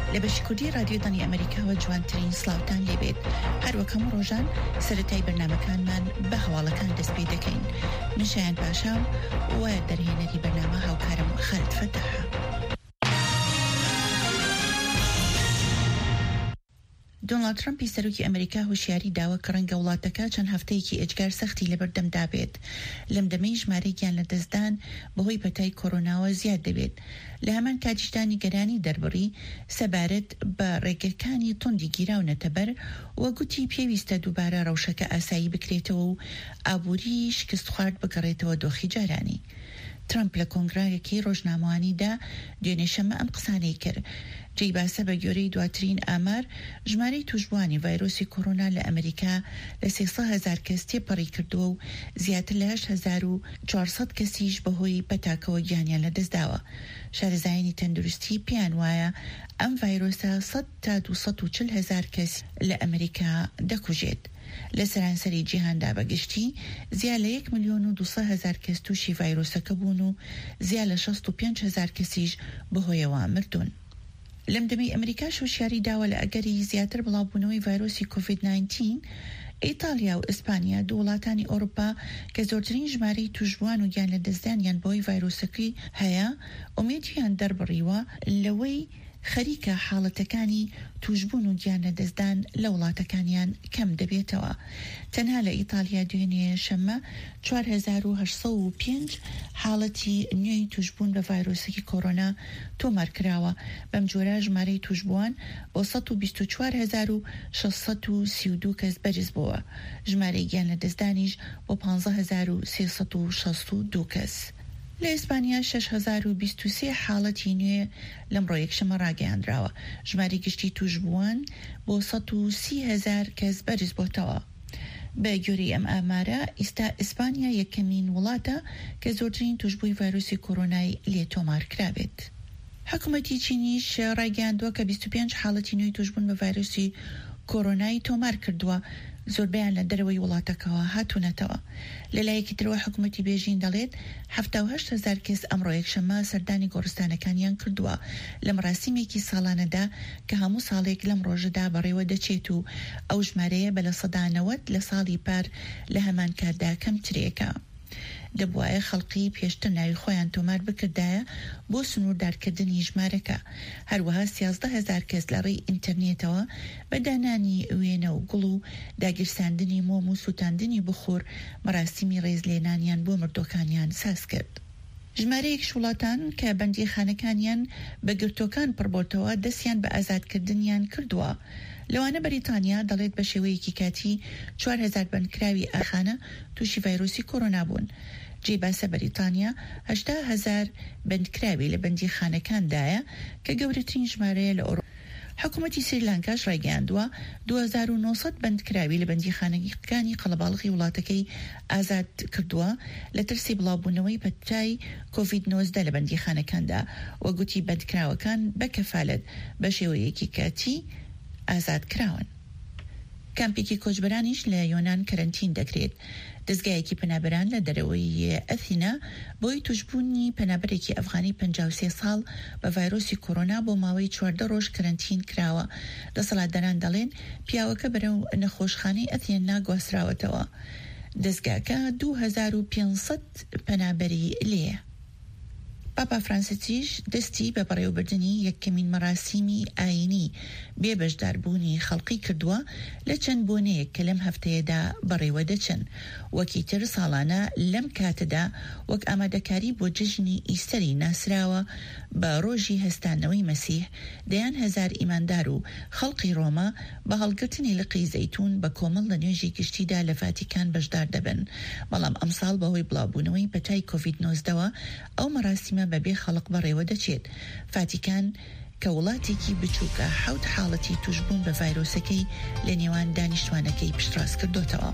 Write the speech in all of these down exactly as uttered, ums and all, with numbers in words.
لبشی کوردی رادیو دانی ئەمریکا و جوانترین سلااوتان لێبێت. هەروەکەم ڕۆژان سەرەتای بەرنامەکانمان بە هەواڵەکان دەست پێ دەکەین. من شایان پاشام و دەرهێنەری بەرنامە هاوکارم خالد فتاحە. دۆناڵد ترامپی سەرۆکی ئەمریکا هۆشیاری داوە کە ڕەنگە وڵاتەکە چەند هەفتەیەکی ئەجگار سەختی لەبەردەمدا بێت. لەم دەمەی ژمارەی گیان لە دەستدان بەهۆی پەتای کۆرۆناوە زیاد دەبێت. لە هەمان کاتیشتانی گەرانی دەربڕی سەبارەت بە ڕێگەکانی توندی گیراونەتە بەر و گوتی پێویستە دووبارە ڕەوشەکە ئاسایی بکرێتەوە و ئابووری شکست خوارد بگەڕێتەوە دۆخی جارانی. ترامپ لە کۆنگرایەکی ڕۆژنامەوانیدا دوێنێ شەمە ئەم قسانەی کرد. جێی باسە بە گوێرەی دواترین ئامار ژمارەی توشبوانی ڤایرۆسی کۆرۆنا لە ئەمریکا لە سێسە هەزار کەس تێپەڕی کردووە و زیاتر لە هەشت هەزار و چوارسەد کەسیش بەهۆی پەتاکەوە گیانیان لەدەستداوە. شارەزایانی تەندروستی پیان وایە ئەم ڤایرۆسە سەد تا دووسەد و چل هەزار کەس لە ئەمریکا دەکوژێت. لە سەرانسەری جیهاندا بەگشتی زیاد لە یەک ملیۆن و دووسەد هەزار کەس تووشی ڤایرۆسەکە بوون و زیاد لە شەست و پێنج هەزار کەسیش بەهۆیەوە مردوون. لەم دەمەی ئەمریکا هۆشیاری داوە لە ئەگەری زیاتر بڵاوبوونەوەی ڤایرۆسی کۆڤید ناینتین، ئیتالیا و ئیسپانیا دوو وڵاتانی ئەوروپا کە زۆرترین ژمارەی توشبوان و گیان لە دەستدانیان بۆی ڤایرۆسەکەی هەیە ئومێدیان دەربڕیوە لەوەی خەریکە حاڵەتەکانی توشبوون و گیان لە دەستدان لە وڵاتەکانیان کەم دەبێتەوە. تەنها لە ئیتالیا دوێنێ شەمە چوار هەزار و هەشت سەد و پێنج حاڵەتی نوێی توشبوون بە ڤایرۆسەکی کۆرۆنا تۆمارکراوە. بەم جۆرە ژمارەی توشبووان بۆ سەد و بیست و چوار هەزار و شەشت سەد و سی و دوو کەس بەرز بووە. ژمارەی گیان لە دەستدانیش بۆ پانزە هەزار و سێسەد و شەست و دوو کەس. لە ئیسپانیا شش هەزار و بیست و سێ حاڵەتی نوێ لەمڕۆ یەکشەمە ڕاگەیاندراوە. ژماری گشتی توشبووان بۆ سەد و سی هەزار کەس بەرز بۆتەوە. بە گوێرەی ئەم ئامارە ئێستا ئیسپانیا یەکەمین وڵاتە کە زۆرترین توشبووی ڤایرۆسی کۆرۆنای لێ تۆمار کرابێت. حکوومەتی چینیش ڕاگەیاندووە کە بیست و پێنج حاڵەتی نوێی توشبوون بە ڤایرۆسی کۆرۆنای تۆمار کردووە، زۆربیان لە دەرەوەی وڵاتەکەەوە هاتوونەتەوە. لەلایەکی ترەوە حکوومەتی بێژین دەڵێت هەفتە و هەشت هەزار کەس ئەمڕۆ یەکشەمە سەردانی گۆڕستانەکانیان کردووە لە مەراسیمێکی ساڵانەدا کە هەموو ساڵێک لەم ڕۆژەدا بەڕێوە دەچێت و ئەو ژمارەیە بە لە سەدا نەوەت لە ساڵی پار لە هەمان کاتدا کەمترێکە. دەبوایە خەڵقی پێشتر ناوی خۆیان تۆمار بکردایە بۆ سنووردارکردنی ژمارەکە. هەروەها سیازدە هەزار کەس لە ڕێی ئینتەرنێتەوە بە دانانی وێنە و گوڵ و داگیرساندنی مۆم و سووتاندنی بخۆر مەراسیمی ڕێزلێنانیان بۆ مردۆکانیان ساز کرد. ژمارەیەک وڵاتان کە بەندیخانەکانیان بە گرتوەکان پڕبۆتەوە دەستیان بە ئازادکردنیان کردووە. لەوانە بەریتانیا دەڵێت بە شێوەیەکی کاتی چوار هەزار بەندکراوی ئاخانە تووشی ڤایرۆسی کۆرۆنا بوون. جێی باسە بەریتانیا هەژدە هەزار بەندکراوی لە بەندیخانەکاندایە کە گەورەترین ژمارەیە لە ئەوڕۆپا. حکوومەتی سریلانکاش ڕایگەیاندووە دوو هەزار و نۆسەد بەندکراوی لە بەندیخانەکانی قەڵەباڵغی وڵاتەکەی ئازاد کردووە لە ترسی بڵاوبوونەوەی پەتای کۆڤید نۆزدە لە بەندیخانەکاندا وە گوتی بەندکراوەکان بە کەفالەت بە شێوەیەکی کاتی ئازاد کراون. کامپێکی کۆچبەرانیش لە یۆنان کەرەنتین دەکرێت. دەستگایەکی پەنابەران لە دەرەوەی ئەثینا بۆی توشبوونی پەنابەرێکی ئەفغانی پەنجا و سێ ساڵ بە ڤایرۆسی کۆرۆنا بۆ ماوەی چواردە ڕۆژ کەرەنتین کراوە. دەسەڵاتداران دەڵێن پیاوەکە بەرەو نەخۆشخانەی ئەثینا گواستراوەتەوە. دەستگاکە دوو هەزار و پێنج سەد پەنابەری لێیە. پاپا فرانسیسیش دەستی بە بەڕێوەبردننی یەکەمین مەراسیمی ئاینی بێبەشداربوونی خەڵقی کردووە لە چەند بۆنەیەک کە لەم هەفتەیەدا بەڕێوە دەچن. وەکی تر ساڵانە لەم کاتەدا وەک ئامادەکاری بۆ جژنی ئیستەری ناسراوە بە ڕۆژی هەستانەوەی مەسیح دەیان هەزار ئیماندار و خەڵقی ڕۆما بە هەڵگرتنی لقی زەیتون بە کۆمەڵ لە نوێژی گشتیدا لە ڤاتیکان بەشدار دەبن. بەڵام ئەمساڵ بەهۆی بڵاوبوونەوەی پەتای کۆڤید نۆزدەوە ئەو مەراسیمە بەبێ خەڵق بەڕێوە دەچێت. ڤاتیکان کە وڵاتێکی بچووکە حەوت حاڵەتی توشبوون بە ڤایرۆسەکەی لە نێوان دانیشتوانەکەی پشتڕاست کردوتەوە.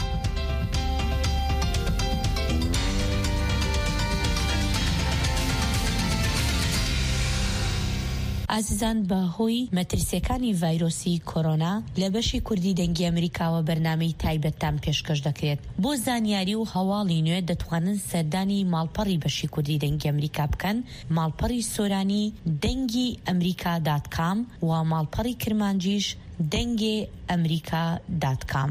ئازیزان بە هۆی مەترسیەکانی ڤایرۆسی کۆرۆنا لە بەشی کوردی دەنگی ئەمریکاوە بەرنامەی تایبەتتان پێشکەش دەکرێت. بۆ زانیاری و هەواڵی نوێ دەتوانن سەردانی ماڵپەڕی بەشی کوردی دەنگی ئەمریکا بکەن، ماڵپەڕی سۆرانی دەنگی ئەمریکا دات کام و ماڵپەڕی کرمانجیش دەنگی ئەمریکا دات کام.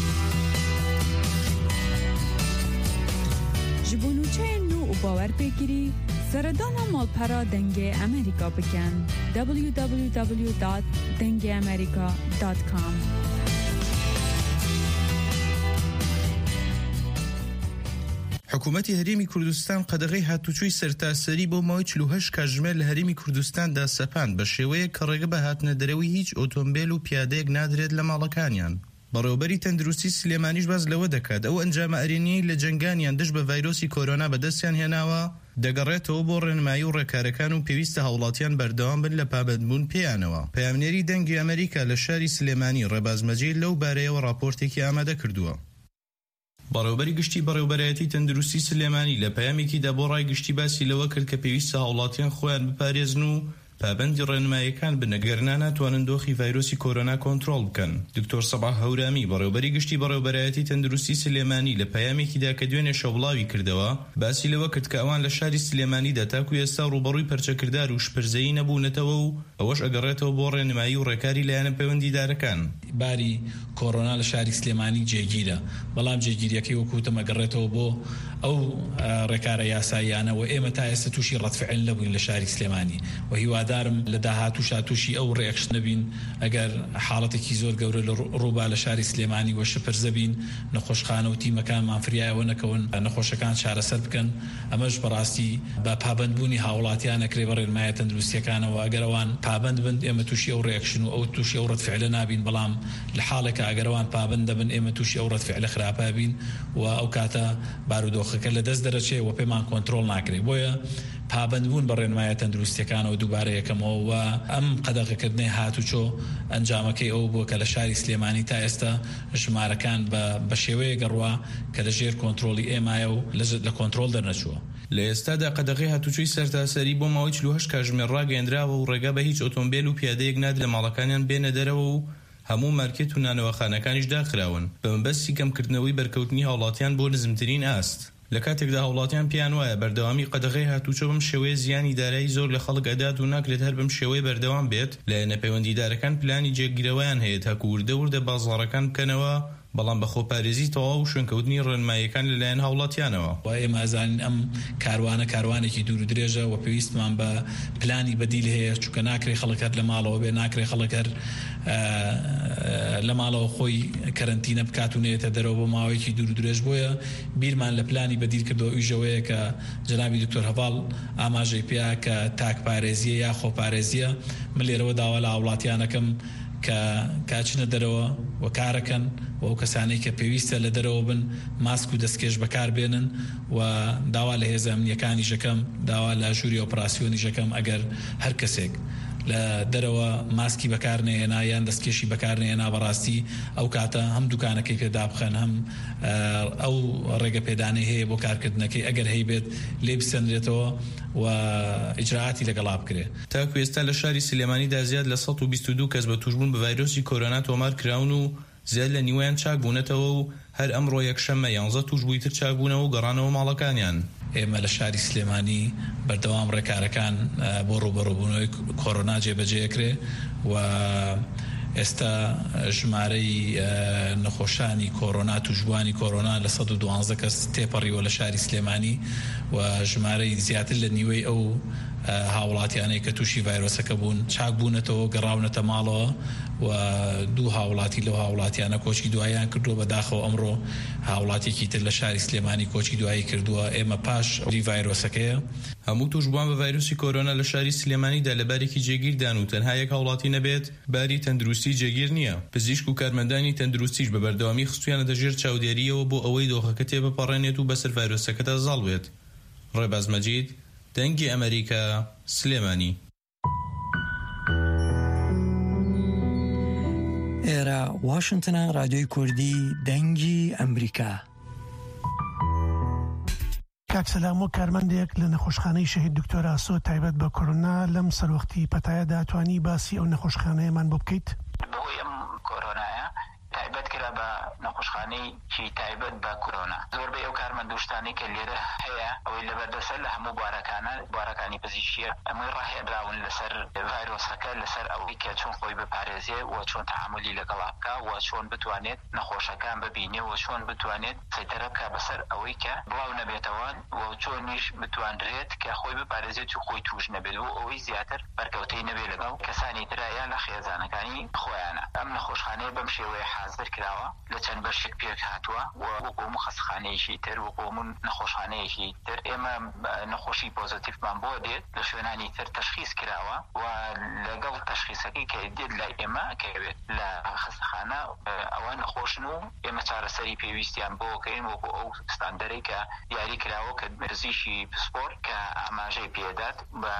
ji bo nûçeyên nû û bawerpêkirî seredana malpera dengê Amerîka bikin w w w dot dengê amerika dot com. حکوومەتی هەرێمی کوردستان قەدەغەی هاتوچووی سەرتاسەری بۆ ماوەی چل و هەشت کاتژمێر لە هەرێمی کوردستاندا سەپاند بە شێوەیە کە ڕێگە بە هاتنە دەرەوەی هیچ ئۆتۆمبیل و پیادەیەک نادرێت لە ماڵەکانیان. بەڕێوەبەری تەندروستی سلێمانیش باز لەوە دەکات ئەو ئەنجامە ئەرێنیەی لە جەنگانیان دژ بە ڤایرۆسی کۆرۆنا بەدەستیان هێناوە دەگەڕێتەوە بۆ ڕێنمایی و ڕێکارەکان و پێویستە هاوڵاتیان بەردەوام بن لە پابەندبوون پێیانەوە. پەیامنێری دەنگی ئەمریکا لە شاری سلێمانی ڕێباز مەجید لەو بارەیەوە راپۆرتێکی ئامادە کردووە. بەڕێوەبەری گشتی بەڕێوەبەرایەتی تەندروستی سلێمانی لە پەیامێکیدا بۆ ڕای گشتی باسی لەوە کرد کە پێویستە هاوڵاتیان خۆیان بپارێزن و پابەندی ڕێنماییەکان بنەگەرنا ناتوانن دۆخی ڤایرۆسی کۆرۆنا کۆنتڕۆڵ بکەن. دکتۆر سەباح هەورامی بەڕێوەبەری گشتی بەڕێوەبەرایەتی تەندروستی سلێمانی لە پەیامێکیدا کە دوێنێ شەوڵاوی کردەوە باسی لەوە کرد کە ئەوان لە شاری سلێمانیدا تاکو ئێستا ڕوبەڕووی پەرچەکردار و شپرزەیی نەبوونەتەوە و ئەوەش ئەگەڕێتەوە بۆ ڕێنمایی و ڕێکاری لایەنە پەیوەندیدارەکان. باری کۆرۆنا لە شاری سلێمانی جێگیرە، بەڵام جێگیریەکەی وەکوتم ئەگەڕێتەوە بۆ ئەو ڕێکارە یاساییانە و ئێمە تا ئێستا تووشی ڕەتفعل نەبووین لە شاری سلێمانی و هیوادارم لە داهاتووشا تووشی ئەو ڕێکشت نەبین ئەگەر حاڵەتێکی زۆر گەورە لە ڕووبا لە شاری سلێمانی وە شپرزە بین، نەخۆشخانە و تیمەکان مافریایەوە نەکەون، نەخۆشەکان چارەسەر بکەن. ئەمەش بەڕاستی بە پابەندبوونی هاوڵاتیان ئەکرێ بە ڕێنمایە تەندروستیەکانەوە. ئەگەر ئەوان پابەند بن ئێمە تووشی ئەو ڕێکشن و ئەو تووشی ئەو ڕەتفعلە نابین، بەڵام لە حاڵێکە ئەگەرەوان پابەند دەبن ئێمە تووشی ئەو ڕەتفعلە خراپە بین و ئەو کاتە بارودۆخەکە لە دەست دەرەچێ و پێمان کۆنتڕۆڵ ناکرێت. بۆیە پابەندبوون بە ڕێنمایە تەندروستیەکانەوە دووبارە یەکەمەوە و ئەم قەدەغەکردنی هاتوچۆ ئەنجامەکەی ئەو بووە کە لە شاری سلێمانی تا ئێستا ژمارەکان بە شێوەیە گەڕوا کە لەژێر کۆنتڕۆڵی ئێمایە و لە کۆنتڕۆڵ دەرنەچووە. لە ئێستادا قەدەغەی هاتوچووی سەرتاسەری بۆ ماوەی چل و هەشت کاتژمێر ڕاگەیەندراوە و ڕێگا بە هیچ ئۆتۆمبیل و پیادەیەک نادرێت لە ماڵەکانیان بێنە دەرەوە و هەموو مارکێت و نانەوەخانەکانیش داخراون بە مەبەستی کەمکردنەوەی بەرکەوتنی هاوڵاتیان بۆ نزمترین ئاست. لە کاتێکدا هاوڵاتیان پیان وایە بەردەوامی قەدەغەی هاتوچۆ بم شێوەیە زیانی دارایی زۆر لە خەڵک ئەدات و ناکرێت هەر بم شێوەیە بەردەوام بێت، لایەنە پەیوەندیدارەکان پلانی جێگیرەوەیان هەیە تاکو وردە وردە بازاڕەکان بکەنەوە، بەڵام بە خۆپارێزی تەواو و شوێنکەوتنی ڕێنماییەکان لەلایەن هاوڵاتیانەوە. و ئێمە ئەزانین ئەم کاروانە کاروانێکی دوور و درێژە و پێویستمان بە پلانی بەدیل هەیە، چونکە ناکرێ خەڵک هەر لە ماڵەوە بێ، ناکرێ خەڵک هەر لە ماڵەوە خۆی کەرەنتینە بکات و نێتە دەرەوە بۆ ماوەیەکی دوور و درێژ. بۆیە بیرمان لە پلانی بەدیل کردەوە ئیژەوەیە کە جەنابی دکتۆر هەڤاڵ ئاماژەی پێیا کە تاکپارێزیە یا خۆپارێزیە. من لێرەوە داوا لە هاوڵاتیانەکەم کە کاچنە دەرەوە و کارەکەن و ئەو کەسانەی کە پێویستە لە دەرەوە بن ماسک و دەستکێش بەکار بێنن و داوا لە هێزە ئەمنیەکانی ژەکەم، داوا لە ژووری ئۆپراسیۆنی ژەکەم ئەگەر هەر کەسێک لە دەرەوە ماسکی بەکارنێنا یان دەستکێشی بەکارنێنا بەڕاستی ئەو کاتە هەم دوکانەکەی پێدا بخەن، هەم ئەو ڕێگە پێدانەی هەیە بۆ کارکردنەکەی ئەگەر هەیبێت لێ بسەندرێتەوە و ئیجراعاتی لەگەڵا بکرێت. تاکو ئێستا لە شاری سلێمانیدا زیاد لە سەد و بیست و دوو کەس بە توشبوون بە ڤایرۆسی کۆرۆنا تۆمار کراون و زیاد لە نیوەیان چاک بوونەتەوە و هەر ئەمڕۆ یەکشەممە یانزە توشبووی تر چاک بوونەوە و گەڕانەوە ماڵەکانیان. ئێمە لە شاری سلێمانی بەردەوام ڕێکارەکان بۆ ڕوبەڕووبوونەوەی کۆرۆنا جێبەجێکرێ و ئێستا ژمارەی نەخۆشانی کۆرۆنا توشبوانی کۆرۆنا لە سەد و دوانزە کەس تێپەڕیوە لە شاری سلێمانی و ژمارەی زیاتر لە نیوەی ئەو هاوڵاتیانەی کە تووشی ڤایرۆسەکە بوون چاک بوونەتەوە گەڕاونەتە ماڵەوە و دوو هاوڵاتی لەو هاوڵاتیانە کۆچی دواییان کردووە بەداخەوە. ئەمڕۆ هاوڵاتێکی تر لە شاری سلێمانی کۆچی دوایی کردووە. ئێمە پاش ئەوی ڤایرۆسەکەیە هەموو توشبوان بە ڤایرۆسی کۆرۆنا لە شاری سلێمانیدا لە بارێکی جێگیردان و تەنها یەک هاوڵاتی نەبێت باری تەندروستی جێگیر نییە. پزیشک و کارمەندانی تەندروستیش بە بەردەوامی خستویانە دەژێر چاودێریەوە بۆ ئەوەی دۆخەکە تێبپەڕێنێت و بەسەر ڤایرۆسەکەدا زاڵ بێت. ڕێباز مەجید، دەنگی ئەمریکا، سلێمانی. ئێرە واشنگتنە، رادیۆی کوردی دەنگی ئەمریکا. کاکسەلام و کارمەندێک لە نەخۆشخانەی شەهید دکتۆر ئاسۆ تایبەت بە کۆرۆنا لەم سەروەختی پەتایەدا توانی باسی ئەو نەخۆشخانەیەمان بۆ بکەیت؟ بۆی ئەم کۆرۆنایە تایبەت کرا بە نەخۆشخانەی چی تایبەت بە کۆرۆنا. زۆربەی ئەو کارمەندوشتانی کە لێرە هەیە ئەوەی لەبەردەسەر لە هەموو بوارەکانە بوارەکانی پزیشکیە ئەمەی ڕاهێنراون لەسەر ڤایرۆسەکە لەسەر ئەوەی کە چۆن خۆی بپارێزێ و چۆن تەعاملی لەگەڵا بکە و چۆن بتوانێت نەخۆشەکان ببینێ و چۆن بتوانێت سەیطرە بکە بەسەر ئەوەی کە بڵاو نەبێتەوە و چۆنیش بتوانرێت کە خۆی بپارێزێت و خۆی توش نەبێت و ئەوەی زیاتر بەرکەوتەی نەبێت لەگەڵ کەسانی ترایە لە خێزانەکانی خۆیانە. ئەم نەخۆشخانەیە بەم شێوەیە حازر کراوە لە چەند بەشێک پێک هاتووە و وەکو مخەسخانەیەکی تر وەکو نەخۆشخانەیەکی تر ئێمە نەخۆشی پۆزیتیڤمان بۆ دێت لە شوێنانی تر تەشخیص کراوە و لەگەڵ تەشخیصەکەی کە دێت لای ئێمە کەوێت لە خەستەخانە ئەوە نەخۆشن و ئێمە چارەسەری پێویستیان بۆکەین وەکو ئەو ستاندەرەی کە دیاری کراوە کە مرزیشی پسپۆرت کە ئاماژەی پێدات بە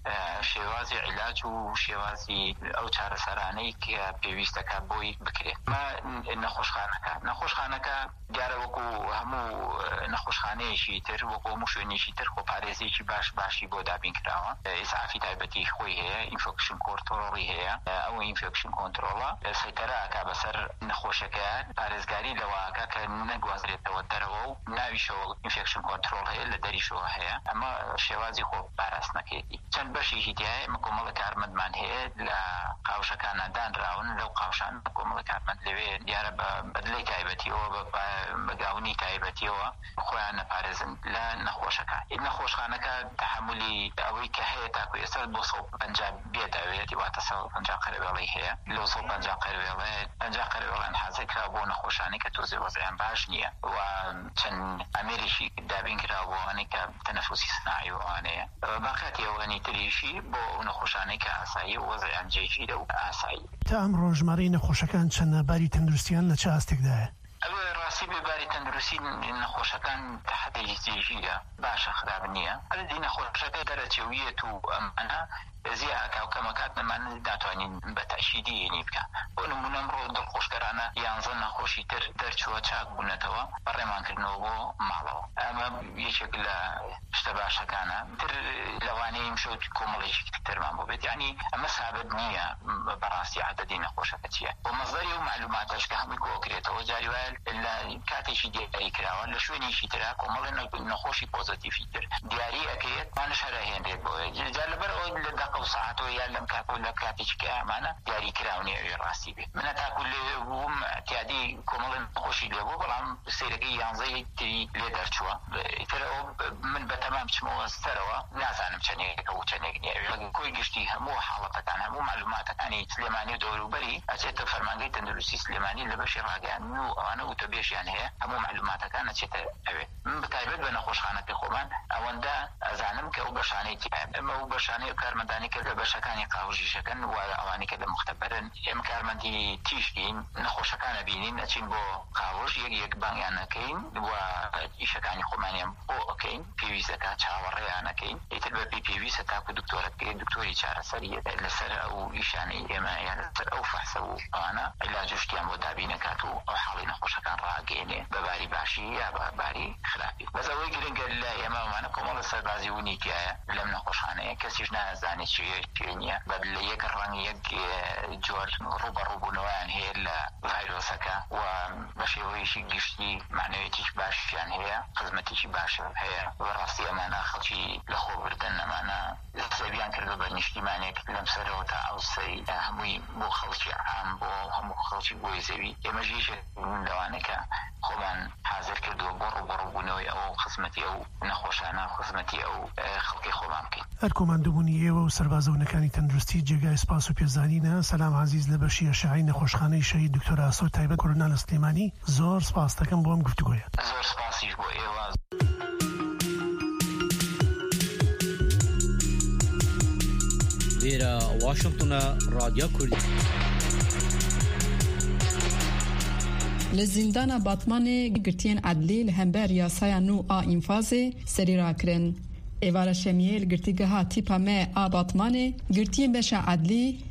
شێوازی عیلاج و شێوازی ئەو چارەسەرانەی کە پێویستەکە بۆی بکرێت. نەخۆشخانەکە نەخۆشخانەکە دیارە وەکو هەموو نەخۆشخانەیەکی تر وەکو هەموو شوێنێکی تر خۆپارێزێکی باش باشی بۆ دابین کراوە. ئیسعافی تایبەتی خۆی هەیە، ئینفێکشن کۆنترۆڵی هەیە. ئەو ئینفێکشن کۆنترۆڵە سەیطرەکە بەسەر نەخۆشەکەیان پارێزگاری لەوەکە کە نەگوازرێتەوە دەرەوە و ناویشەوە ئینفێکشن کۆنترۆڵ هەیە لە دەریشەوە هەیە. ئەمە شێوازی خۆ پاراستنەکەیەتی. چەند بەشێکی دیایە ئێمە کۆمەڵە کارمەندمان هەیە لە قاوشەکانە دانراون. لەو قاوشان کۆمەڵە کارمەند لەوێ دیارە بە بەدلەی تایبەتیەوە بەگاونی تایبەتیەوە خۆیان نەپارێزن لە نەخۆشەکان. نەخۆشخانەکە تەحملی ئەوەی کە هەیە تاکو ئێستا بۆ سەد و پەنجا بێداوێت واتە سەد و پەنجا قەرەوێڵی هەیە. لەو سەد و پەنجا قەرەوێڵێ پەنجا قەرەوێڵیان حازر کرا بۆ نەخۆشانی کە تۆزێ وەزعیان باش نییە و چەند ئەمێریشی دابین کرا بۆ ئەوانەی کە تەنەفوسی سناعی و ئەوانەیە. باقیاتی ئەوەنی تریشی بۆ ئەو نەخۆشانەی کە ئاسایی و وەزعیان جێگیرە و ئاسایی. تا ئەم ڕۆژمارەی نەخۆشەکان چەندە باری تەندروستیان لە چ ئاستێکدایە؟ ئەوە ڕاستی بێباری تەندروستی نەخۆشەکان حدەی جێگیرە باشە خراپ نییە. عەدەدی نەخۆشەکە دەرەچێویەت و ئەمانە زیاکە و کەمەکات نەمان داتوانین بە تەشیدی یێنی بکە. بۆ نمونە ئەمڕۆ دڵخۆشکەرانە یانزە نەخۆشی تر دەرچووە چاک بوونەتەوە بە ڕێمانکردنەوە بۆ ماڵەوە. ئەمە یەکێک لە شتە باشەکانە. تر لەوانەیە شەوت کۆمەڵێکی ترمان بۆ بێت. یعنی ئەمە سابت نییە بەڕاستی عەدەدی نەخۆشەکە چییە. بۆ مەزدەری و معلوماتەش کە هەمووی کۆکرێتەوە جاری وایە لە کاتێکی دیاری کراوە لە شوێنێکی ترا کۆمەڵێ نەخۆشی پۆزیتیڤی تر دیاری ئەکەیت وانش هەرهێنرێت بۆ جا لەبەر ئەوەی لە دەقە و ساعتەوە یا لەم کاتەوە لە کاتێکی کە ئەمانە دیاری کراونی ئەوێ ڕاستی بێت. منە تاکو لێ بووم احتیادی کۆمەڵێ نەخۆشی لێبوو بەڵام سەیرەکەی یانزەی تری لێ دەرچووە. ئیترەوە من بە تەمام چمەوە سەرەوە نازانم چەندێکە و چەندێک نییە. کۆی گشتی هەموو حاڵەتەکان هەموو معلوماتەکانی سلێمانی و دەوروبەری ئەچێتە فەرمانگەی تەندروستی سلێمانی لە بەشی ڕاگەیاندن و ئەوانە وتەبێژیان هەیە هەموو معلوماتەکان ئەچێتە ئەوێ. من بەتایبەت بە نەخۆشخانەکەی خۆمان ئەوەندە ئەزانم کە ئەو بەشانەی ئەمە ئەو بەشانەی کارمەندانی کە لە بەشەکانی قاوژیشەکەن و ئەوانی کە لە مختبەرن ئێمە کارمەندی تیشکین نەخۆشەکانە بینین ئەچین بۆ قاوژ یەک یەک بانگیانەکەین و ئیشەکانی خۆمانیان بۆ ئەەکەین پێویستەکە چاوەڕێیانەکەین. ئیتر بە پێی پێویستە تاکو دکتۆرە بکەین دکتۆری چارەسەری لەسەر ئەو ئیشانەی ئێمە یان لەسەر ئەو فەحسە و ئەوانە عیلاج و شتیان بۆ دابینەکات و ئەو حاڵی نەخۆشەکان ڕاگەێنێ بە باری باشی یا بە باری خراپی. بەس ئەوەی گرنگە لە ئێمەمانە کۆمەڵە سەربازی و نیتیایە لەم نەخۆشخانەیە کەسیش نازانێت چێ نییە بە لە یەک ڕەنگ یەک جۆر ڕوبەڕووبوونەوەیان هەیە لە ڤایرۆسەکە و بە شێوەیەکی گشتی معنەوێتیش باشیان هەیە خزمەتێکی باش هەیە. بەڕاستی ئەمانە خەڵکی لە خۆبردن ئەمانە سەبیان کردو بە نیشتیمانێک لەم سەرەوە تا ئەوسەی هەمووی بۆ خەڵکی عام بۆ هەموو خەڵکی بۆی زەوی. ئێمە ژیشێک لەوانە کە خۆمان حازر کردووە بۆ ڕوبەڕووبوونەوەی ئەو خزمەتی ئەو نەخۆشانە خزمەتی ئەو خەڵکی خۆمان بکەین. هەر کۆماندۆبوونی ئێوە و سەربازەونەکانی تەندروستی جێگای سپاس و پێزانینە. سەلام عەزیز لە بەشی ئەشعەی نەخۆشخانەی شەهید دکتۆر ئاسۆ تایبەت کۆرۆنا لە سلێمانی. زۆر سپاس دەکەم بۆ ئەم گفتوگۆیە. زۆر سپاسیش بۆ ئێوە. لێرە واشنگتنە رادیۆ کوردی. لە زیندانە باتمانê girtiyên edlî li hember yasaya nû a înfazê serî rakirin. Êvara şemiyê li girtîgeha tîpa me a Batmanê girtiyên beşa edlî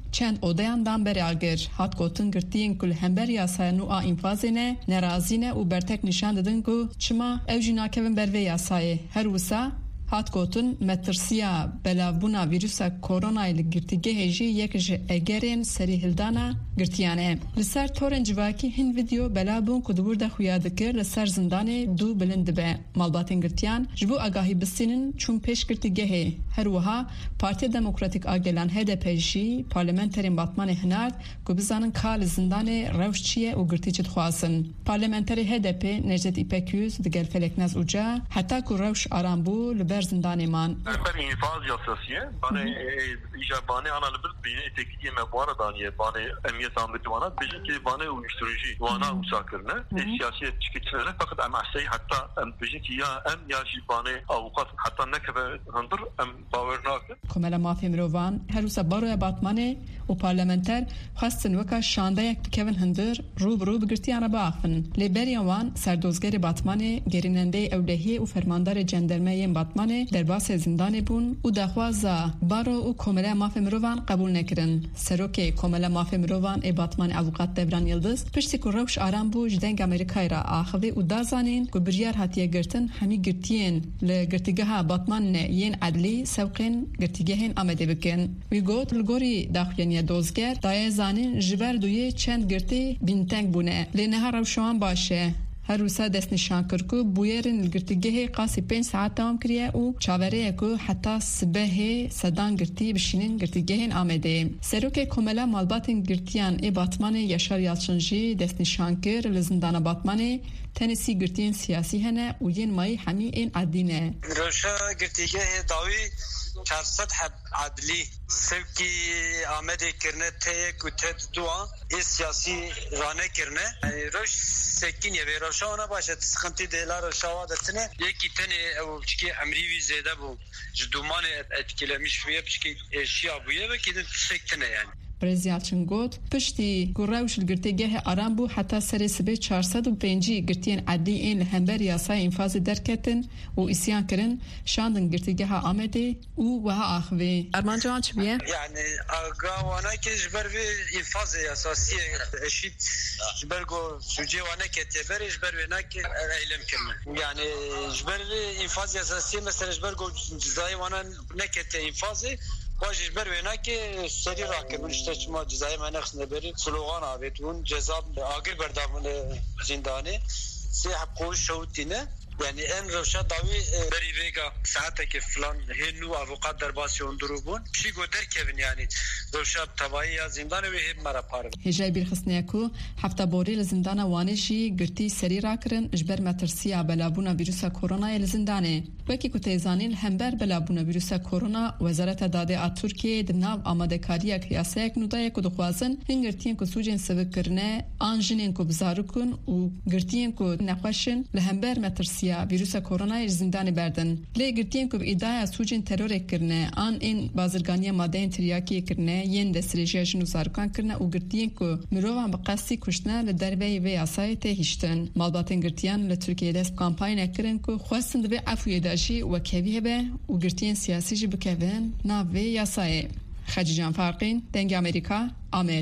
چند اودیان دان براگر هات گوتن گرتین کل همبر یاسای نو آ انفازینه نرازینه و برتک نشان دادن کو چما اوجینا کبن بروی یاسای هر وسا هات گوتن مترسیا بلاوبونا ویروسا کرونا لگرتیگه هجی یکج اگرین سری هلدانا گرتیانه لسر تورن جواکی هن ویدیو بلابون کدور دا خویا دکر لسر زندان دو بلند به مالباتن گرتیان جبو آگاهی بسینن چون پیش گرتیگه هر وها پارتی دموکراتیک آگلان هده پیشی پارلمنترین باتمان هنارد که بزانن کال زندان روش چیه و گرتی خواستن پارلمنتری هده پی نجد ایپکیوز دگل فلک نز اوجا حتی که روش آرام بو لبر زندان ایمان بر انفاز یاساسیه بانه ایجا بانه آنا لبرد بینه اتکیدی مبوار دانیه بانه امیت آمدوانات بیشن که بانه اوشتروجی وانا اوسا کرنه سیاسیت چکتنه فقط ام احسایی حتی ام بیشن که یا ام یا جی بانه اوقات حتی نکبه هندر ام باور ناکن کمال مافی مروان هروسا باروی باتمانه و پارلمنتر خواستن وکا شانده یک بکوین هندر روب روب گرتی آنا باقفن لیبریان وان سردوزگر باتمانه گریننده اولهی و فرماندار جندرمه باتمانه در باس زندان بون و دخوازا بارو و کمال مافی مروان قبول نکرن سروک کمال مافی مروان ای باتمان اوقات دوران یلدز پشتی که روش آرام بو جدنگ امریکای را آخوی و دازانین که بریار هاتیه گرتن همی گرتین لگرتیگه ها باتمان ین عدلی سوقین گرتیگه آمده بکن وی گوت لگوری داخوینی دوزگر دای زانین جبر دوی چند گرتی بینتنگ بونه لینه روشوان باشه هر روسا دست نشان کرد بویرن گرتیگه قاسی پنج ساعت تمام کریه و چاوره کو حتی صبح صدان گرتی بشینن گرتیگه آمده سروک کملا مالباتن گرتیان ای باتمان یشار یالچنجی دست نشان کرد لزندان باتمان تنسی گرتین سیاسی هنه و ین مای همی این عدینه روشا گرتیگه داوی چهارصد حب عدلی سوکی آمده کرنه تیک و تد دوان ای سیاسی رانه کرنه روش سکینیه به روشا باشه سخنتی دیلا روشا وادتنه یکی تنه او چکی امریوی زیده بو جدومان اتکلمیش بویه بچکی اشیا بویه بکیدن سکتنه یعنی برزیالچن گوت پشتی گروش الگرتیگه آرام بو حتی سر سبه چهارصد و پنج گرتین عدلی این لهمبر یاسای انفاز درکتن و اسیان کرن شاندن گرتیگه ها آمده و وها آخوی ارمان جوان چه بیه؟ یعنی آگاوانا که جبر وی انفاز یاساسی اشید جبر گو سوجه وانا که تبر جبر وینا که ایلم کرنه یعنی جبر وی انفاز یاساسی مثلا جبر گو جزای وانا نکت انفازه باش بر وینا که سری راکه منشته چما جزای منخس نبری سلوغان آبیتون جزاب آگر بردامون زندانه سی حقوش شوتینه یعنی این روشا داوی بری ویگا ساعته که فلان هنو اوقات در باسی اندروبون چی گو درکبین یعنی روشا تبایی یا زندان وی هم مرا پارن هجای بیرخصنیکو هفته بوری لزندان وانشی گرتی سری راکرن اجبر مترسیا بلابونا ویروسا کرونا لزندانه وکی که تیزانین همبر بلابونا ویروسا کرونا وزارت داده آ ترکیه دناو آماده کاریا کیاسک نودای که دخوازن هنگرتین که سوجین سبک کرنه آنجنین که بزارکن و گرتین که نخوشن لهمبر مترسیا ویروس کرونا زندان بردن لی گرتین کو ایدای سوجین ترور کرنه آن این بازرگانی ماده تریاکی کرنه یند استراتژی نوزارکان کرنه او گرتین کو مروان بقصی کشنه ل دروی و اسایت هشتن مالباتن گرتیان ل ترکیه دست کمپاین کرن کو خواستند به عفو داشی و کویه به او گرتین سیاسی ج بکوین ناوی یاسای خجیجان فرقین دنگ امریکا آمد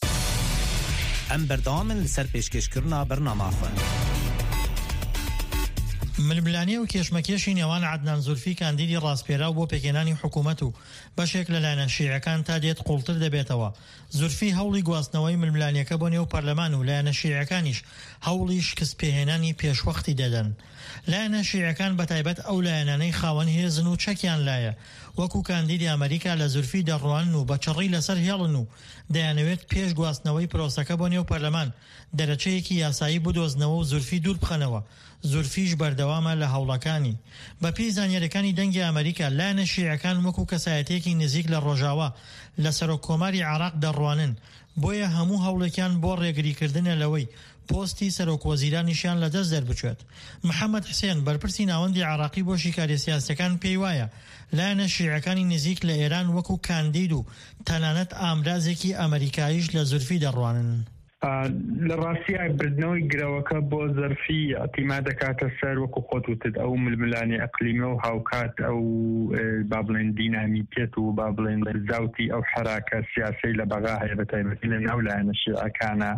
ام بردام لسر پیشکش کرنا برنامه خو ململانی و کێشمەکێشی نێوان عەدنان زولفی کاندیدی ڕاستپێراو بۆ پێکێنانی حکوومەت و بەشێک لەلایەنە شیعەکان تا دێت قوڵتر دەبێتەوە. زولفی هەوڵی گواستنەوەی ململانیەکە بۆ نێو پەرلەمان و لایەنە شیعەکانیش هەوڵی شکست پێهێنانی پێشوەختی دەدەن. لایەنە شیعەکان بەتایبەت ئەو لایەنانەی خاوەن هێزن و چەکیان لایە وەکو کاندیدی ئەمریکا لە زولفی دەڕوان و بەچڕی لەسەر هێڵن و دەیانەوێت پێش گواستنەوەی پرۆسەکە بۆ نێو پەرلەمان دەرەچەیەکی یاسایی بدۆزنەوە و زولفی دوور بخەنەوە. زولفیش بەردەوامە لە هەوڵەکانی. بە پێی زانیاریەکانی دەنگی ئەمریکا لایەنە شیعەکان وەکو کەسایەتێکی نزیک لە ڕۆژاوە لە سەرۆک کۆماری عێراق دەڕوانن بۆیە هەموو هەوڵێکیان بۆ ڕێگریکردنە لەوەی پۆستی سەرۆک وەزیرانیشیان لەدەست دەربچێت. محەممەد حسێن بەرپرسی ناوەندی عێراقی بۆ شیکاری سیاسەکان پێی وایە لایەنە شیعەکانی نزیک لە ئێران وەکو کاندید و تەنانەت ئامرازێکی ئەمریکاییش لە زولفی دەڕوانن. لە ڕاستیە بردنەوەی گرەوەکە بۆ زەرفی ئەتیما دەکاتە سەر وەکو خۆتوتت ئەو ململانی ئەقلیمە و هاوکات ئەو با بڵێن دینامیتێت و با بڵێن زاوتی ئەو حراکە سیاسی لە بەغا هەیە بە تایبەتی لە ناو لایەنە شیعەکانە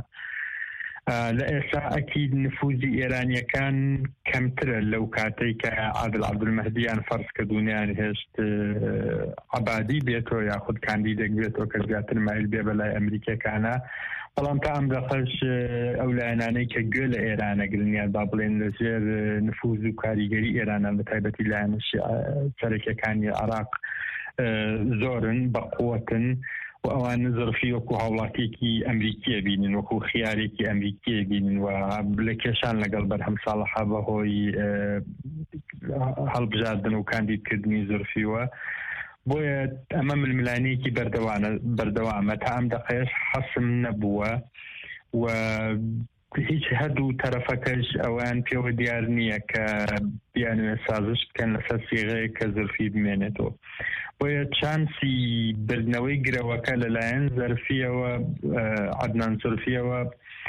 لە ئێستا ئەکید نفوزی ئێرانیەکان کەمترە لەو کاتەی کە عادل عەبدولمەهدییان فەرز کردوونیان هێشت عەبادی بێتەوە یاخود کاندیدێک بێتەوە کە زیاتر مایل بێ بەلای ئەمریکەکانە بەڵام تا ئەم دەخەش ئەو لایەنانەی کە گوێ لە ئێرانە گرنیان با بڵێن لەژێر نفوز و کاریگەری ئێرانە بە تایبەتی لایەنە سەرەکیەکانی عێراق زۆرن بەقووەتن و ئەوان زەرفی وەکو هاوڵاتێکی ئەمریکیە بینن وەکو خیارێکی ئەمریکیە بینن و لە کێشان لەگەڵ بەرهەم ساڵحا بەهۆی هەڵبژاردن و کاندیدکردنی زەرفیوە بۆیە ئەمە ململانەیەکی بەردەوامە تا ئەم دەقەیەش حەسم نەبووە و هیچ هەردوو تەرەفەکەش ئەوان پێوە دیار نییە کە بیانوێ سازش بکەن لەسەر سیغەیە کە زەرفی بمێنێتەوە بۆیە چانسی بردنەوەی گرەوەکە لەلایەن زەرفیەوە عەدنان زەرفیەوە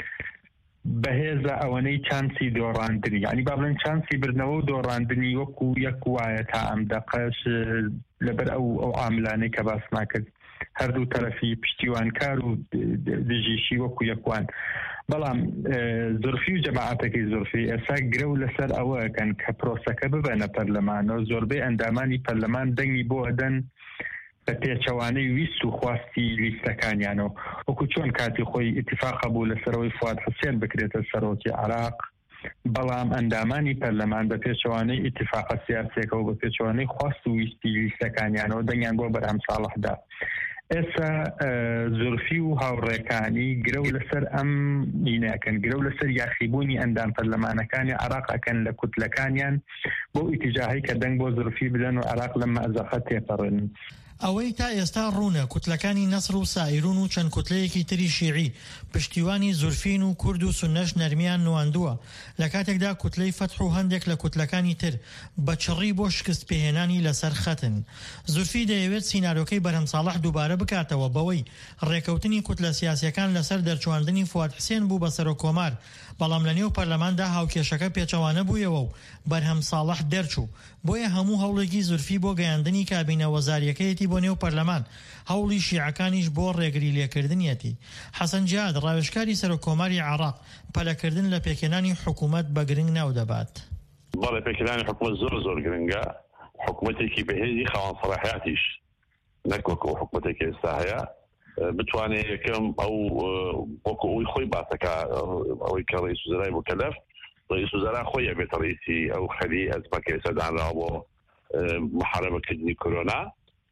بەهێزە ئەوەنەی چانسی دۆڕاندنی یعنی با بڵێن چانسی بردنەوە و دۆڕاندنی وەکو یەک وایە تا ئەم دەقەش لەبەر ئەو ئەو عاملانەی کە باس ناکرد هەردوو تەرەفی پشتیوانکار و دژیشی وەکو یەکوان بەڵام زۆرفی و جەماعەتەکەی زۆرفی ئێستا گرە و لەسەر ئەوەکەن کە پرۆسەکە ببەنە پەرلەمانەوە زۆربەی ئەندامانی پەرلەمان دەنگی بۆ ئەدەن بە پێچەوانەی ویست و خواستی لیستەکانیانەوە وەکو چۆن کاتی خۆی ئیتیفاق بوو لەسەرەوەی فواد حوسێن بکرێتە سەرۆکی عێراق بەڵام ئەندامانی پەرلەمان بە پێچەوانەی ئیتیفاقە سیاسیەکەەوە بە پێچەوانەی خواست و ویستی لیستەکانیانەوە دەنگیان بۆ بەرهەم ساڵحدا ئێستا زۆرفی و هاوڕێکانی گرە و لەسەر ئەم بیناکەن گرە و لەسەر یاخیبوونی ئەندام پەرلەمانەکانی عێراقەکەن لە کوتلەکانیان بۆ ئیتیجاهی کە دەنگ بۆ زۆرفی بدەن و عێراق لە مەئزەقە تێپەڕن ئەوەی تا ئێستا ڕوونە کوتلەکانی نەسر و سائیرون و چەند کوتلەیەکی تری شیعی پشتیوانی زورفین و کورد و سونەش نەرمیان نواندووە لە کاتێکدا کوتلەی فەتح و هەندێک لە کوتلەکانی تر بە چڕی بۆ شکست پێهێنانی لەسەر خەتن زورفی دەیەوێت سینارۆکەی بەرهەم ساڵح دووبارە بکاتەوە بەوەی ڕێکەوتنی کوتلە سیاسیەکان لەسەر دەرچواندنی فواد حوسێن بوو بە سەرۆکۆمار بەڵام لە نێو پەرلەماندا هاوکێشەکە پێچەوانە بوویەوە و بەرهەم ساڵح دەرچوو بۆیە هەموو هەوڵێکی زورفی بۆ گەیاندنی کابینە وەزاریەکەیەتی بۆ نێو پەرلەمان هەوڵی شیعەکانیش بۆ ڕێگری لێکردنیەتی حەسەن جیاد ڕاوێژکاری سەرۆکۆماری عێراق پەلەکردن لە پێکێنانی حکوومەت بە گرنگ ناو دەبات بەڵێ پێکێنانی حکوومەت زۆر زۆر گرنگە حکوومەتێکی بەهێزی خاوەن سەلاحیاتیش نەکوەکە و حکوومەتێکی ئێستا هەیە بتوانێت یەکەم ئەو وەکو ئەوی خۆی باسەکە ئەوەی کە ڕئیس وزرای مکەلەف ڕئیس وزرا خۆی ئەبێتە ڕئیسی ئەو خەری ئەزمەکەی سەردانراوە بۆ محارەبەکردنی کۆرۆنا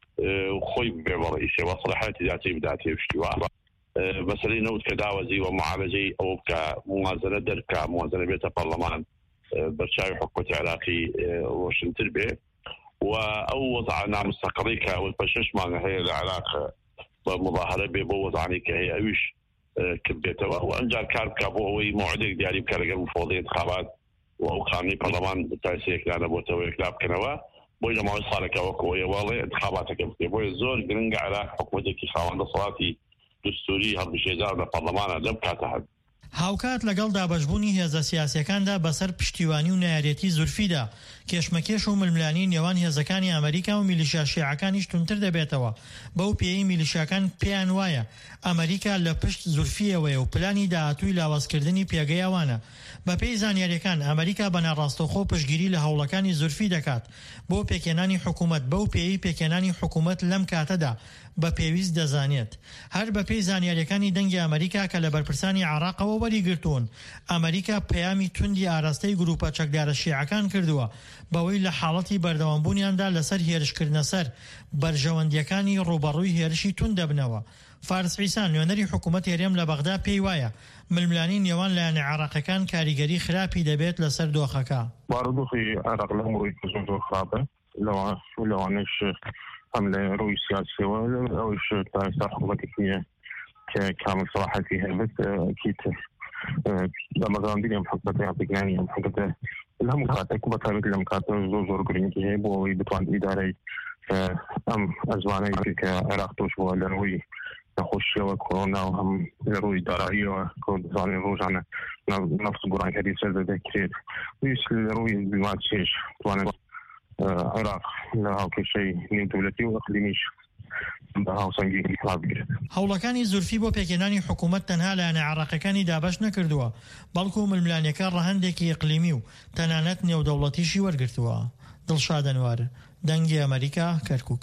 خۆی بێ بە ڕئیسێ بە سەلاحیاتی زیاتری بداتێ پشتیوان مەسەلەی نەوت کە داوەزی و معالەجەی ئەوە بکە موازنە دەرکا موازنە بێتە پەرلەمان بەرچاوی حکوومەتی عێراقی ڕۆشنتر بێ و ئەو وەزع نامستەقڕی کە ئەوە بە شەش مانگە هەیە لە عێراق مظاهرة بۆ وەزعانی کە هەیە ئەویش کردێتەوە و ئەنجار کار بکە بۆ ئەوەی موعدێک دیاری بکە لەگەڵ مفۆڵی انتخابات و ئەو قانونی پەرلەمان تایسەیەکلانە بۆتەوە یەکلا بکەنەوە بۆی لە ماوەی ساڵێکە وەکەوەیە وەڵێ انتخاباتەکە بکە بۆیە زۆر گرنگە عێراق حکوومەتێکی خاوەندە سەڵاتی دستوری هەڵبژێردار لە پەرلەمانە لەم کاتە هەن هاوکات لەگەڵ دابەشبوونی هێزە سیاسیەکاندا بەسەر پشتیوانی و نایارێتی زورفیدا کێشمەکێش و ململانی نێوان هێزەکانی ئەمریکا و میلیشیا شیعەکانیش تونتر دەبێتەوە بەو پێی میلیشیاکان پێیان وایە ئەمریکا لە پشت زورفیەوەیە و پلانی داهاتووی لاوازکردنی پێگەی ئەوانە بە پێی زانیاریەکان ئەمریکا بە ناڕاستەوخۆ پشتگیری لە هەوڵەکانی زورفی دەکات بۆ پێکێنانی حکوومەت بەو پێی پێکێنانی حکوومەت لەم کاتەدا بە پێویست دەزانێت هەر بە پێی زانیاریەکانی دەنگی ئەمریکا کە لە بەرپرسانی عێراقەوە وەریگرتوون ئەمریکا پەیامی توندی ئاراستەی گروپە چەکدارە شیعەکان کردووە بەوەی لە حاڵەتی بەردەوامبوونیاندا لەسەر هێرشکردنە سەر بەرژەوەندیەکانی ڕوبەڕووی هێرشی تون دەبنەوە فارس عیسان نوێنەری حکوومەت هێرێم لە بەغدا پێی وایە ململانی نێوان لایەنە عێراقیەکان کاریگەری خراپی دەبێت لەسەر دۆخەکە بارودۆخی عێراق لە هەمووی زۆر خراپە لەوانش هم لروي سياسي أو شيء تاع حكومتك هي كامل صراحة فيها بس أكيد لما كان دينهم حكومتي عطيكاني هم حكومتي الهم كاتك وبتعرف لهم كاتك زور زور قرين كي بو يبتوان إداري أم أزماني في كعراق توش ولا نوي نەخۆشیەوە کۆرۆنا و هەم ڕووی داراییەوە کۆزانانی ڕۆژانە نفس گۆڕانکاری سەر دەکرێت ویست لە ڕووی بیمارچێش توانێت عێراق لە هاوکێشەی نێودەوڵەتی و ئەقلیمیش بە هاوسەنگی هەڵبگرێت. هەوڵەکانی زورفی بۆ پێکێنانی حکوومەت تەنها لایەنە عێراقیەکانی دابەش نەکردووە، بەڵکو ململانیەکە ڕەهەندێکی ئیقلیمی و تەنانەت نێودەوڵەتیشی وەرگرتووە. دڵشاد ئەنوار، دەنگی ئەمریکا، کەرکووک.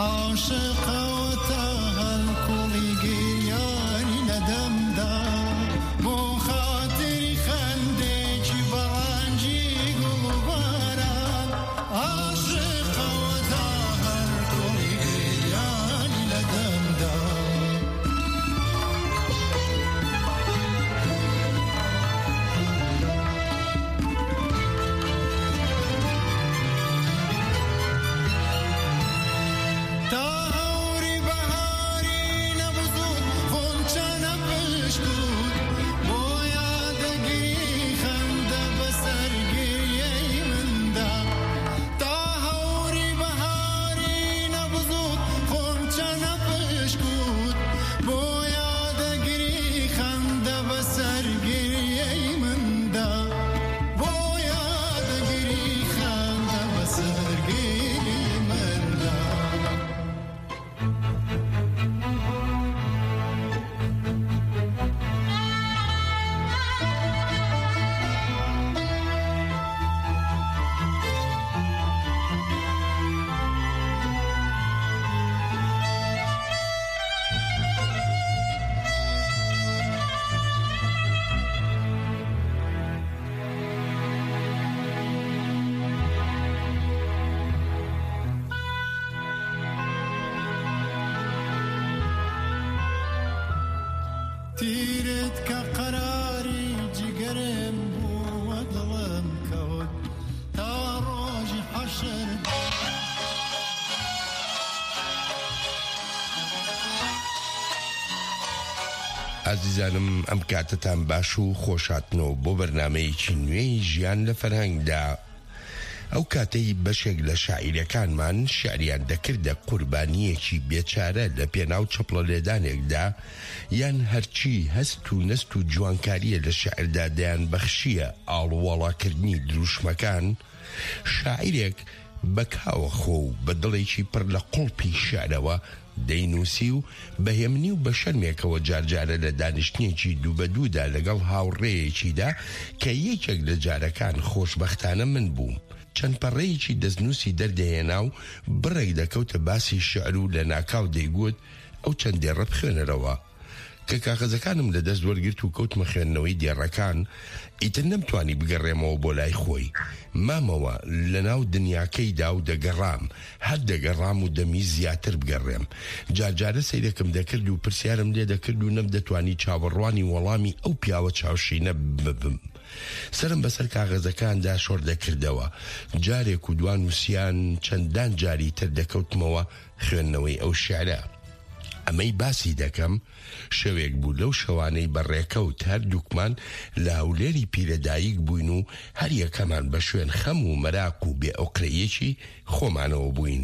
تيرت كقراري جقرم وضلم كود تاروج حشر عزیزانم ئەم کاتتان باش و خۆشاتنەوە بۆ بەرنامەیەکی نوێی ژیان لە فەرهەنگدا. ئەو کاتەی بەشێک لە شاعیرەکانمان شعریان دەکردە قوربانیەکی بێچارە لە پێناو چەپڵە لێدانێکدا یان هەرچی هەست و نەست و جوانکاریە لە شعردا دەیان بەخشیە ئاڵوەڵاکردنی دروشمەکان، شاعیرێک بە کاوەخۆ و بە دڵێکی پڕ لە قوڵپی شعرەوە دەینووسی و بەهێمنی و بە شەرمێکەوە جارجارە لە دانیشتنیەکی دووبەدوودا لەگەڵ هاوڕێیەکیدا کە یەکێک لە جارەکان خۆشبەختانە من بووم. چەند پەڕەیەکی دەستنووسی دەردەهێنا و بڕێک دەکەوتە باسی شعر و لە ناکاو دەیگوت ئەو چەند دێڕە بخوێنەرەوە. کە کاغەزەکانم لە دەست وەرگرت و کەوتمە خوێندنەوەی دێڕەکان، ئیتر نەمتوانی بگەڕێمەوە بۆ لای خۆی. مامەوە لە ناو دنیاکەیدا و دەگەڕام، هەر دەگەڕام و دەمی زیاتر بگەڕێم. جارجارە سەیرەکەم دەکرد و پرسیارم لێ دەکرد و نەم دەتوانی چاوەڕوانی وەڵامی ئەو پیاوە چاوشینە ببم. سرم بەسەر کاغەزەکاندا شۆر دەکردەوە، جارێک و دوان وسیان چەندان جاری تر دەکەوتمەوە خوێندنەوەی ئەو شعرە. ئەمەی باسی دەکەم شەوێک بوو لەو شەوانەی بەڕێکەوت هەردووکمان لە هەولێری پیرەدایک بووین و هەر یەکەمان بە شوێن خەم و مەراق و بێ ئەوقرەیەکی خۆمانەوە بووین.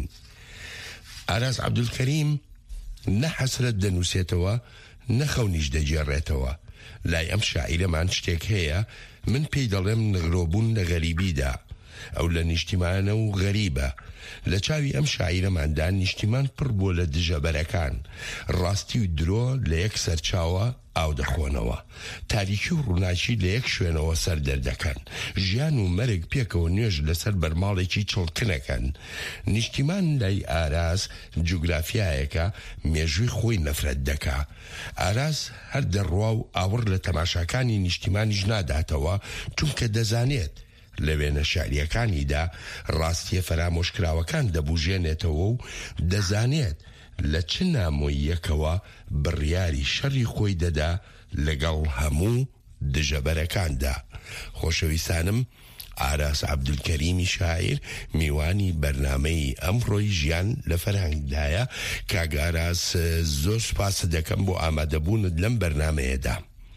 ئاراس عەبدولکەریم نە حەسرەت دەنووسێتەوە نە خەونیش دەجێڕێتەوە. لای ئەم شاعیرەمان شتێک هەیە، من پێی دەڵێم نغرۆبوون لە غەریبیدا، ئەو لە نیشتیمانە و غەریبە. لە چاوی ئەم شاعیرەماندا نیشتیمان پڕ بۆ لە دژەبەرەکان، ڕاستی و درۆ لە یەک سەرچاوە ئاو دەخۆنەوە، تاریکی و ڕووناچی لە یەک شوێنەوە سەر دەردەکەن، ژیان و مەرگ پێکەوە نوێژ لەسەر بەرماڵێکی چڵکنەکەن. نیشتیمان لای ئاراس جوگرافیایەکە مێژووی خۆی نەفرەت دەکا. ئاراس هەر دەڕوا و ئاور لە تەماشاکانی نیشتیمانیش ناداتەوە، چونکە دەزانێت لە وێنە شاعریەکانیدا ڕاستیە فەرامۆشکراوەکان دەبوژێنێتەوە و دەزانێت لە چ نامۆیەکەوە بڕیاری شەڕی خۆی دەدا لەگەڵ هەموو دژەبەرەکاندا. خۆشەویستانم، ئاراس عەبدولکەریمی شاعیر میوانی بەرنامەی ئەمڕۆی ژیان لە فەرهەنگدایە. کاک ئاراس، زۆر سوپاس دەکەم بۆ ئامادەبوونت لەم بەرنامەیەدا.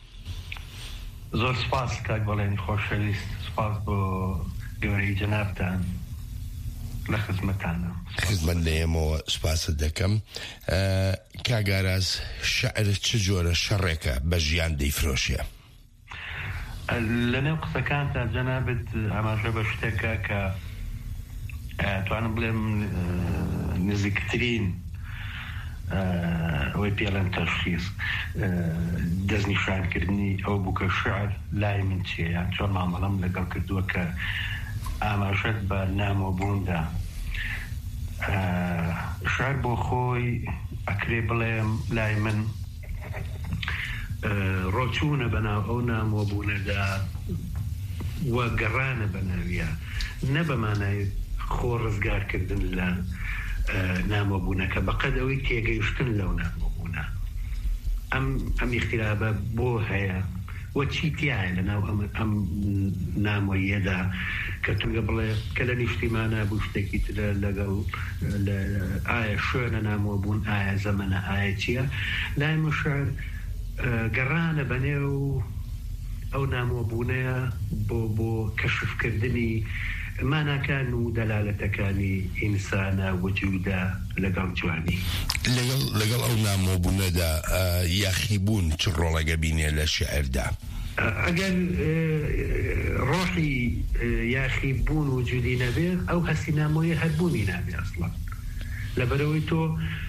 زۆر سپاس کاک بەڵێنی خۆشەویست، سپاس بۆ گەورەی جەنابتان، لە خزمەتانە. خزمەت لە ئێمەوە سپاست دەکەم. کاک ئاراس، شەعر چ جۆرە شەڕێکە بە ژیان دەیفرۆشێ؟ لە نێو قسەکانتان جەنابەت ئاماژە بە شتێکە کە توانم بڵێم نزیکترین ئەوەی پێڵێن تەشخیص دەستنیشانکردنی ئەو بووکە شعر لای من چیە، یان چۆن مامەڵەم لەگەڵ کردووە کە ئاماژەت بە نامۆبووندا شعر بۆ خۆی ئەکرێ بڵێم لای من ڕۆچوونە بەناو ئەو نامۆبوونەدا وە گەڕانە بەناویە نە بەمانای خۆ ڕزگارکردن لە نامۆبوونەکە بەقەد ئەوەی تێگەیشتن لەو نامۆبوونە ئەم ئەم اختیرابە بۆ هەیە وە چی تایە لەناو ئەم نامۆیەدا کە توگە بڵێ کە لە نیشتیمانە بوو شتێکی ترە لەگەڵ ئایا شوێنە نامۆبوون ئایا زەمەنە ئایا چییە لای مشعر گەڕانە بەنێو ئەو نامۆبوونەیە بۆ بۆ کەشفکردنی ماناکان و دەلالەتەکانی ئینسانە وجوودە لەگەڵ جوانی لەگەڵ ئەو نامۆبوونەدا یاخیبوون چ ڕۆڵەگە بینێ لە شعردا ئەگەر ڕۆحی یاخیبوون وجودی نەبێ ئەو هەستی نامۆیە هەربوونی نابێ ئەسڵا لەبەرەوەی تۆ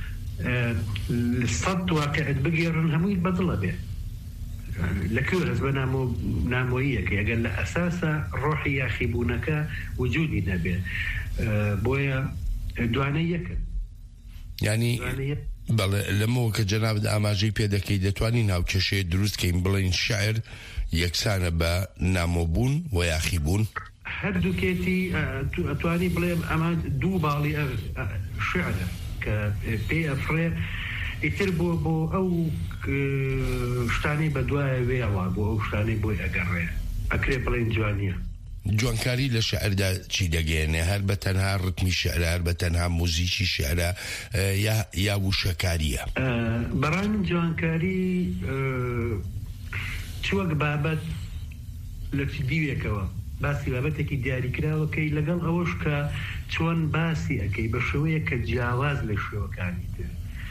سەد واقعت بگێڕن هەمووی بەدڵە بێ لەکوێ هەز بە نامۆییەکە ئەگەر لە ئەساسە ڕۆحی یاخیبوونەکە وجودی نەبێ بۆیە دوانە یەکن ینی بەڵێ لەمەوە کە جەنابەت ئاماژەی پێ دەکەی دەتوانین هاوکێشەیە دروستکەین بڵێن شاعر یەکسانە بە نامۆبوون و یاخیبوون هەردووکێتی ئەتوانی بڵێم ئەمە دوو باڵی شعرە کە پێ ئەفرێ ئیتر بۆ بۆ ئەو شتانی بە دوایە وێڵا بۆ ئەو شتانی بۆی ئەگەڕێ ئەکرێ بڵێن جوانیە جوانکاری لە شعردا چی دەگەێنێ هەر بە تەنها ڕتمی شعرە هەر بە تەنها موزیکی شعرە یا وشەکاریە بەڕای من جوانکاری چوەک بابەت لە چ دیوێکەوە باسی بابەتێکی دیاریکراوەکەی لەگەڵ ئەوەش کە چۆن باسی ئەەکەی بە شێوەیە کە جیاواز لە شێوەکانی تر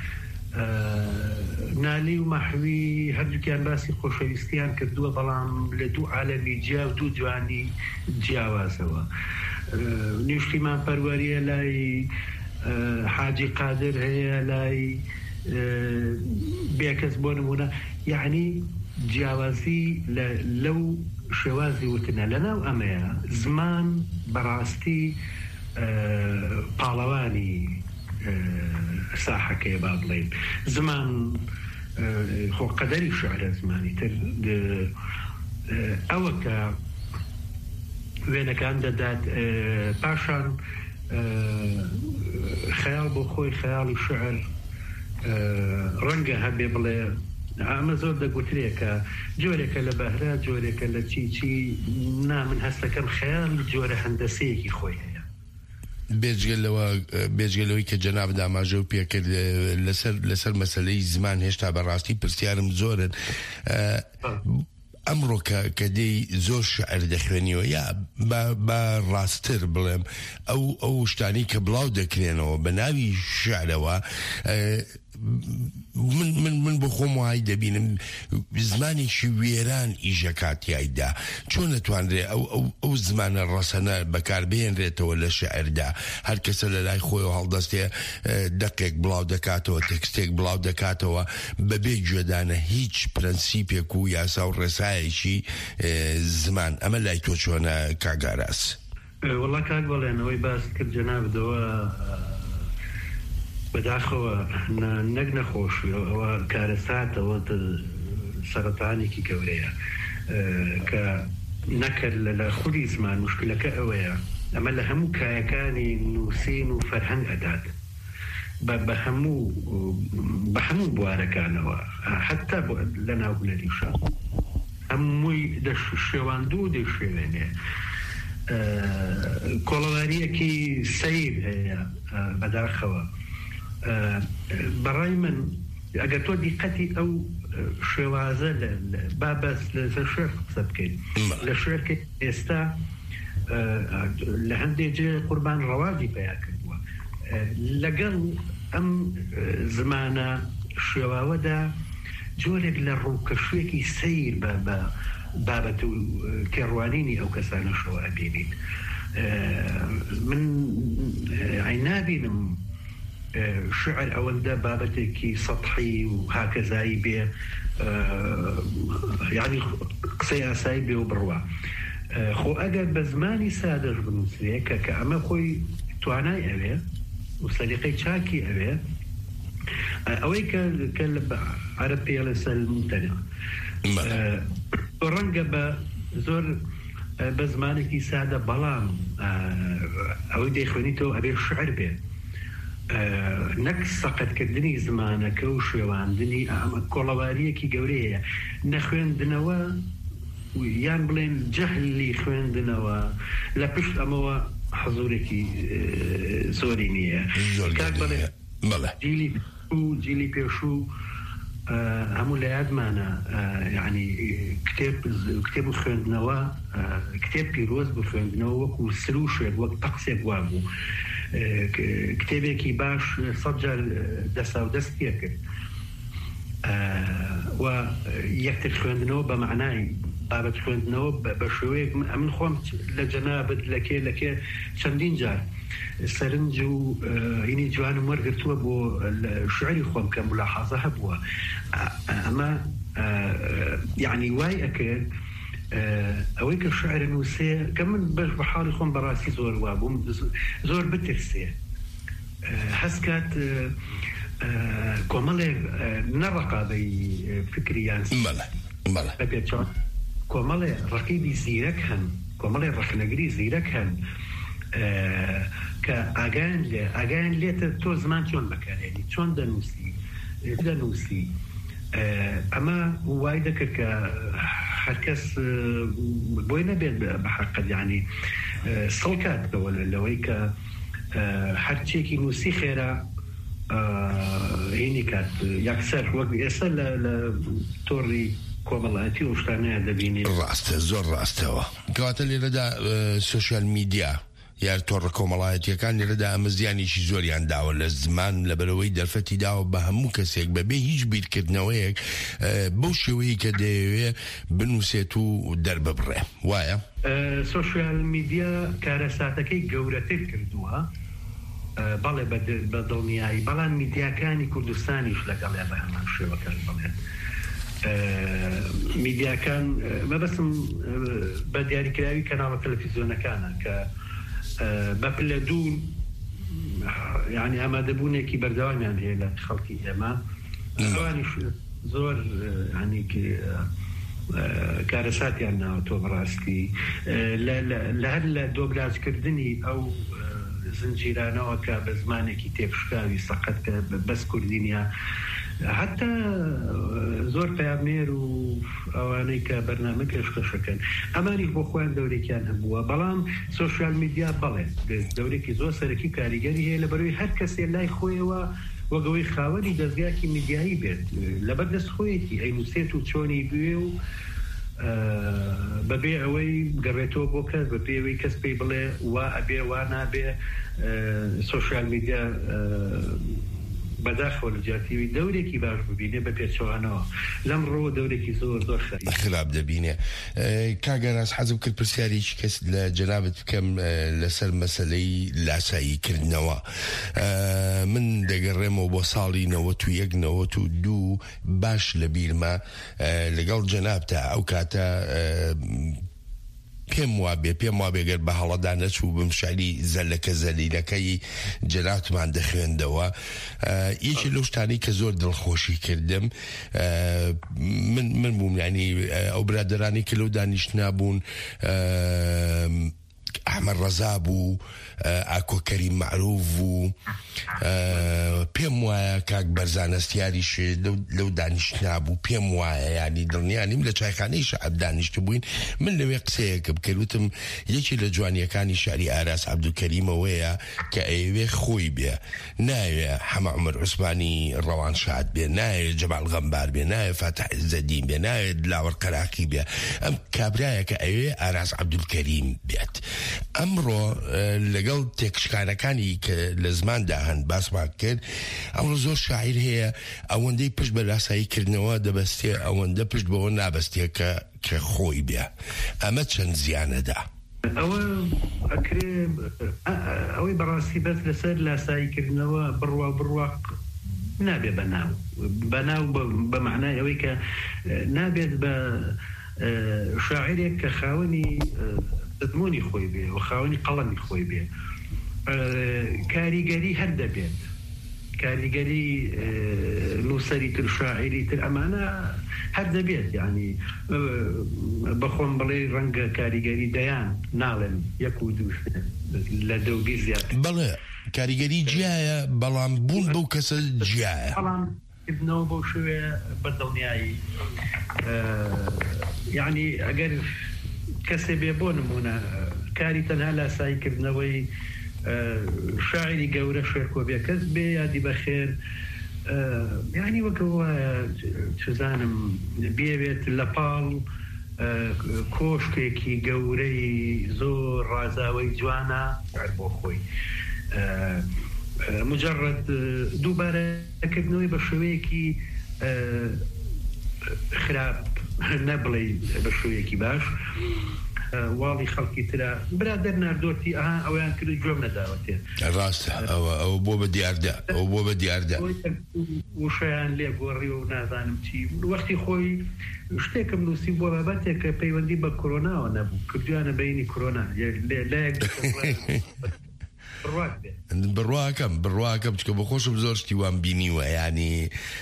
نالی و مەحوی هەردووکیان باسی خۆشەویستیان کردووە بەڵام لە دوو عالەمی جیا و دوو جوانی جیاوازەوە نیشتیمان پەروەریە لای حاجی قادر هەیە لای بێکەس بۆ نمونە یعنی جیاوازی لەو شێوازی وتنە لەناو ئەمەیە زمان بەڕاستی پاڵەوانی ساحەکەی با بڵێن زمان خۆ قەدەری شعرە زمانی تر ئەوە کە وێنەکان دەدات پاشان خەیاڵ بۆ خۆی خەیاڵی شعر ڕەنگە هەبێ بڵێ ئەمە زۆر دەگوترێکە جۆرێکە لە بەهرا جۆرێکە لە چی چی نا من هەستەکەم خەیاڵ جۆرە هەندەسەیەکی خۆی هەیە بێجگەلەوەی کە جەناب داماژە و پێکرد لەسەر مەسەلەی زمان هێشتا بەڕاستی پرسیارم زۆرن ئەمڕۆ کە دەی زۆر شعر دەخوێنیەوە یا بە ڕاستتر بڵێم ئەو ئەو شتانی کە بڵاو دەکرێنەوە بە ناوی شعرەوە من من من بۆ خۆم وای دەبینم زمانێکی وێران ئیژەکاتیایدا چۆن نەتوانرێ ئەو ئەو زمانە ڕەسەنە بەکاربهێنرێتەوە لە شعردا هەر کەسە لە لای خۆی هەڵدەستێ دەقێک بڵاو دەکاتەوە تەکستێک بڵاو دەکاتەوە بەبێ گوێدانە هیچ پرەنسیپێک و یاسا و ڕێسایەکی زمان ئەمە لای تۆ چۆنە کاگاراس وەڵا کاک بەڵێنەوەی باس کرد جەنابدەوە بەداخەوە نەک نەخۆشی ئەوە کارەساتەوە سەرەتانێکی گەورەیە کە نەکرد لە خودی زمان مشکلەکە ئەوەیە ئەمە لە هەموو کایەکانی نووسین و فەرهەنگ ئەدات بە هەموو بە هەموو بوارەکانەوە حتا لە ناوبنەریشە هەمووی شێواندوو دەشێوێنێ کۆڵەواریەکی سەیر هەیە بەداخەوە بەڕای من ئەگەر تۆ دیقەتی ئەو شێوازە بابەس لەسەر شێر قسە بکەین لە شێرکە ئێستا لە هەندێک جێ قوربان ڕەوادی پیا کردووە لەگەڵ ئەم زمانە شێواوەدا جۆرێک لە ڕووکەشوێکی سەیر بە بابەت و کێڕوانینی ئەو کەسانە شەوە ئەبینین من عینابینم شعر ئەوەندە بابەتێکی سەطحی و هاکەزایی بێ یعنی قسەی ئاسایی بێ و بڕوە خۆ ئەگەر بە زمانی سادەش بنووسێ کە کە ئەمە خۆی توانای ئەوێ وسليقي شاكي أبي أويك كلب عربي لسه الممتنع ورنجة بزور بزمانك يساعد بلام أو دي خونيتو أبي الشعر به نكس سقط كدني زمانك وشوان دني كولواريه كي جوريه نخوين دنوا ويان بلين جهل اللي خوين دنوا لا بشت أموا حضورك زورينيه زورينيه ملا جيلي شو جيلي بيشو همو لعاد معنا يعني كتاب كتاب خوين دنوا كتاب بيروز بخوين دنوا وسروش وقت تقصي بوابو كتابێکی باش سەجار دەسا و دەستیەکرد و یەکتر خوێندنەوە بە معنای بابەت خوێندنەوە بە شێوەیەک من خۆم لە جەنابەت لەکێ لەکێ چەندین جار سەرنج و هینی جوانم وەرگرتووە بۆ شعری خۆم کە ملاحەزە هەبووە ئەمە یعنی وای ئەکرد ئەوەی کە شعر نووسێ کە من بەش بە حاڵی خۆم بەڕاستی زۆر وابووم زۆر بترسێ هەستکات کۆمەڵێک نەڕقابەی فکریان بەبێت چۆن کۆمەڵێ ڕقیبی زیرەک هەن کۆمەڵێ ڕخنەگری زیرەک هەن کە ئاگایان لێ ئاگایان لێتە تۆ زمان چۆن بەکارێنی چۆن دەنووسی دەنووسی ئەمە وای دەکرد کە هەرکەس بۆی نەبێت بەحەقەت یعنی سڵکات بەوە لەوەی کە هەرچێکی نووسی خێرا هینی کات یەکسەر وەک ئێستا لە تۆڕی کۆمەڵایەتی و شتانەیە دەبینێت ڕاستە زۆر ڕاستەوە کەواتە لێرەدا سوشیال میدیا یار تۆڕە کۆمەڵایەتیەکان لێرەدا ئەمە زیانێکی زۆریان داوە لە زمان لەبەرەوەی دەرفەتی داوە بە هەموو کەسێک بەبێ هیچ بیرکردنەوەیەک بەو شێوەیە کە دەیەوێ بنووسێت و دەرببڕێ وایە سوشیال میدیا کارەساتەکەی گەورەتر کردووە بەڵێ بە دڵنیایی بەڵام میدیاکانی کوردستانیش لەگەڵێ بە هەمان شێوەکان بڵێت میدیاکان مەبەستم بە دیاریکراوی کەناڵە تەلەڤیزیۆنەکانە کە بەپلە دوو یعنی ئامادەبوونێکی بەردەوامیان هەیە لە خەڵکی ئێمە ئەوانیش زۆر ینی کارەساتیان ناوەتۆ بەڕاستی لە هەر لە دۆبلازکردنی ئەو زنجیرانەوە کە بە زمانێکی تێپشکاوی سەقەت کە بەس کوردینیا حتى زۆر پامێر و ئەوانەی کە بەرنامە پێشکەشەکەن ئەمانی بۆ خۆیان دەورێکیان هەبووە بەڵام سوشیال میدیا بەڵێ دەورێکی زۆر سەرەکی کاریگەری هەیە لەبەرەوەی هەر کەسێ لای خۆیەوە وەگەوەی خاوەنی دەستگاکی میدیایی بێت لەبەر دەست خۆیەتی ئەینووسێت و چۆنی بوێ و بەبێ ئەوەی گەڕێتەوە بۆ کەس بەبێ ئەوەی کەس پێی بڵێ وا ئەبێ وا نابێ سوشیال میدیا بەداخەوە لە جاتیوی دەورێکی باش ببینێ بە پێچەوانەوە لەم ڕۆ دەورێکی زۆر زۆر خراپ دەبینێ کاگەناس حەزم کرد پرسیارێکی کەس لە جەنابەت بکەم لەسەر مەسەلەی لاساییکردنەوە من دەگەڕێمەوە بۆ ساڵی نەوەت و یەک نەوەت و دوو باش لە بیرمە لەگەڵ جەنابتە ئەو کاتە پێم وابێ پێم وابێگەر بە هەڵەدا نەچوو بم شعری زەلەکە زەلیلەکەی جەنابمان دەخوێندەوە یەکی لەو شتانەی کە زۆر دڵخۆشی کردم من من بووم یعنی ئەو برادەرانی کە لەو دانیشتنا بوون ئەحمەد ڕەزا بوو ئاکۆ کەریم معروف بوو پێم وایە کاک بەرزانەستیاریش لەو دانیشتنا بوو پێم وایە ینی دڵنیانیم لە چایخانەی شەعب دانیشت بووین من لەوێ قسەیەکە بکەوتم یەکی لە جوانیەکانی شاری ئاراس عەبدولکەریمەوەیە کە ئەیوێ خۆی بێ ناوێ حەمە عومەر عوسمانی ڕەوان شاد بێ نایە جەمال غەمبار بێ نایە فاتح عیزەدین بێ نایە دلاوەر قەراقی بێ ئەم کابرایە کە ئەوێ ئاراس عەبدولکەریم بێت ئەمڕۆ لەگەڵ تێکشکانەکانی کە لە زماندا هەن باسمان کرد ئەمڕۆ زۆر شاعیر هەیە ئەوەندەی پشت بە لاساییکردنەوە دەبەستێ ئەوەندە پشت بەوە نابەستێ کە خۆی بێ ئەمە چەند زیانەدا ئەوە ئەکرێ ئەوەی بەڕاستی بەس لەسەر لاساییکردنەوە بڕوا بڕواق نابێ بەناو بەناو بە معنای ئەوەی کە نابێت بە شاعرێک کە خاوەنی دەدمۆنی خۆی بێ و خاوەنی قەڵەمی خۆی بێ کاریگەری هەر دەبێت کاریگەری نووسری تر شاعری تر ئەمانە هەر دەبێت یعنی بەخۆم بڵێ ڕەنگە کاریگەری دەیان ناڵێن یەک و دوو لە دەوگی زیاتر بەڵێ کاریگەری جیایە بەڵام بوون بەو کەسە جیایە بەڵام بنەوە بەو شوێ بەدڵنیایی یعنی ئەگەر کەسێ بێ بۆ نمونە کاری تەنها لاساییکردنەوەی شاعری گەورە شێرکۆبێ کەس بێ یادی بەخێر یعنی وەکەوە چزانم بێوێت لە پاڵ کۆشتێکی گەورەی زۆر ڕازاوەی جوانە بۆ خۆی مجرد دووبارەکردنەوەی بە شێوەیەکی خراپ نەبڵێ بە شێوەیەکی باش واڵی خەڵکی ترە برادەر ناردۆتی ئەها ئەویان کرد گوێم نەداوەتێ ڕاستە ئەوە ئەو بۆ بە دیاردا ئەو بۆ بە دیاردا وشیان لێ گۆڕی و نازانم چی وەختی خۆی شتێکم نووسی بۆ بابەتێک کە پەیوەندی بە کۆرۆناوە نەبوو کردویانە بەینی کۆرۆنا لایەک بڕواکەم بڕواکەم چکە بە خۆشم زۆر شتی وان بینیوە ینی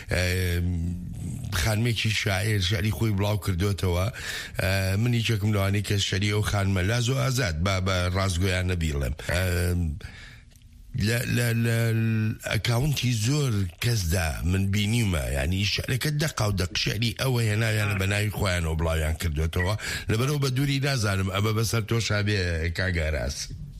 خانمێکی شاعر شعری خۆی بڵاو کردوێتەوە منی چێکم لەوانی کە شەری ئەو خانمە لاز و ئازاد با بە ڕازگۆیان نەبیڵێم لە ئەکاونتی زۆر کەسدا من بینیمە ینی شعرەکە دەقا و دەق شعری ئەوە هێناویانە بە ناوی خۆیانەوە بڵاویان کردوێتەوە لەبەرەوە بە دووری نازانم ئەمە بەسەر تۆ شابێ کاگاراس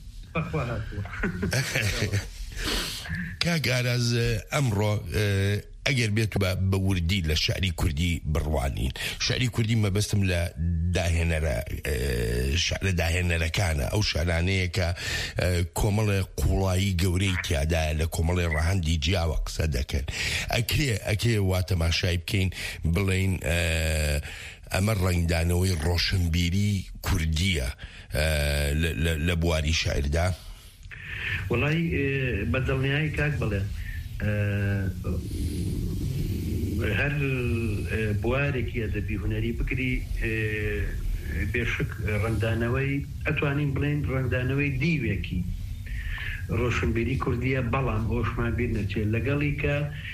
کاگاراز ئەمڕۆ ئەگەر بێت بە وردی لە شعری کوردی بڕوانین شعری کوردی مەبەستم لە داهێنەرە شعرە داهێنەرەکانە ئەو شعرانەیە کە کۆمەڵی قوڵایی گەورەی تیادایە لە کۆمەڵی ڕەهەندی جیاوە قسە دەکەن ئەکرێ ئەکرێ وا تەماشای بکەین بڵێن ئەمە ڕنگدانەوەی ڕۆشنبیری کوردیە لە بواری شاعردا وڵی بەدڵنیایی کاک بڵێ هەر بوارێکی ئەدەبی هونەری بگری بێشک ڕنگدانەوەی ئەتوانین بڵێن ڕنگدانەوەی دیوێکی ڕۆشنبیری کوردیە بەڵام ئەوشمان بیر نەچێت لەگەڵی کە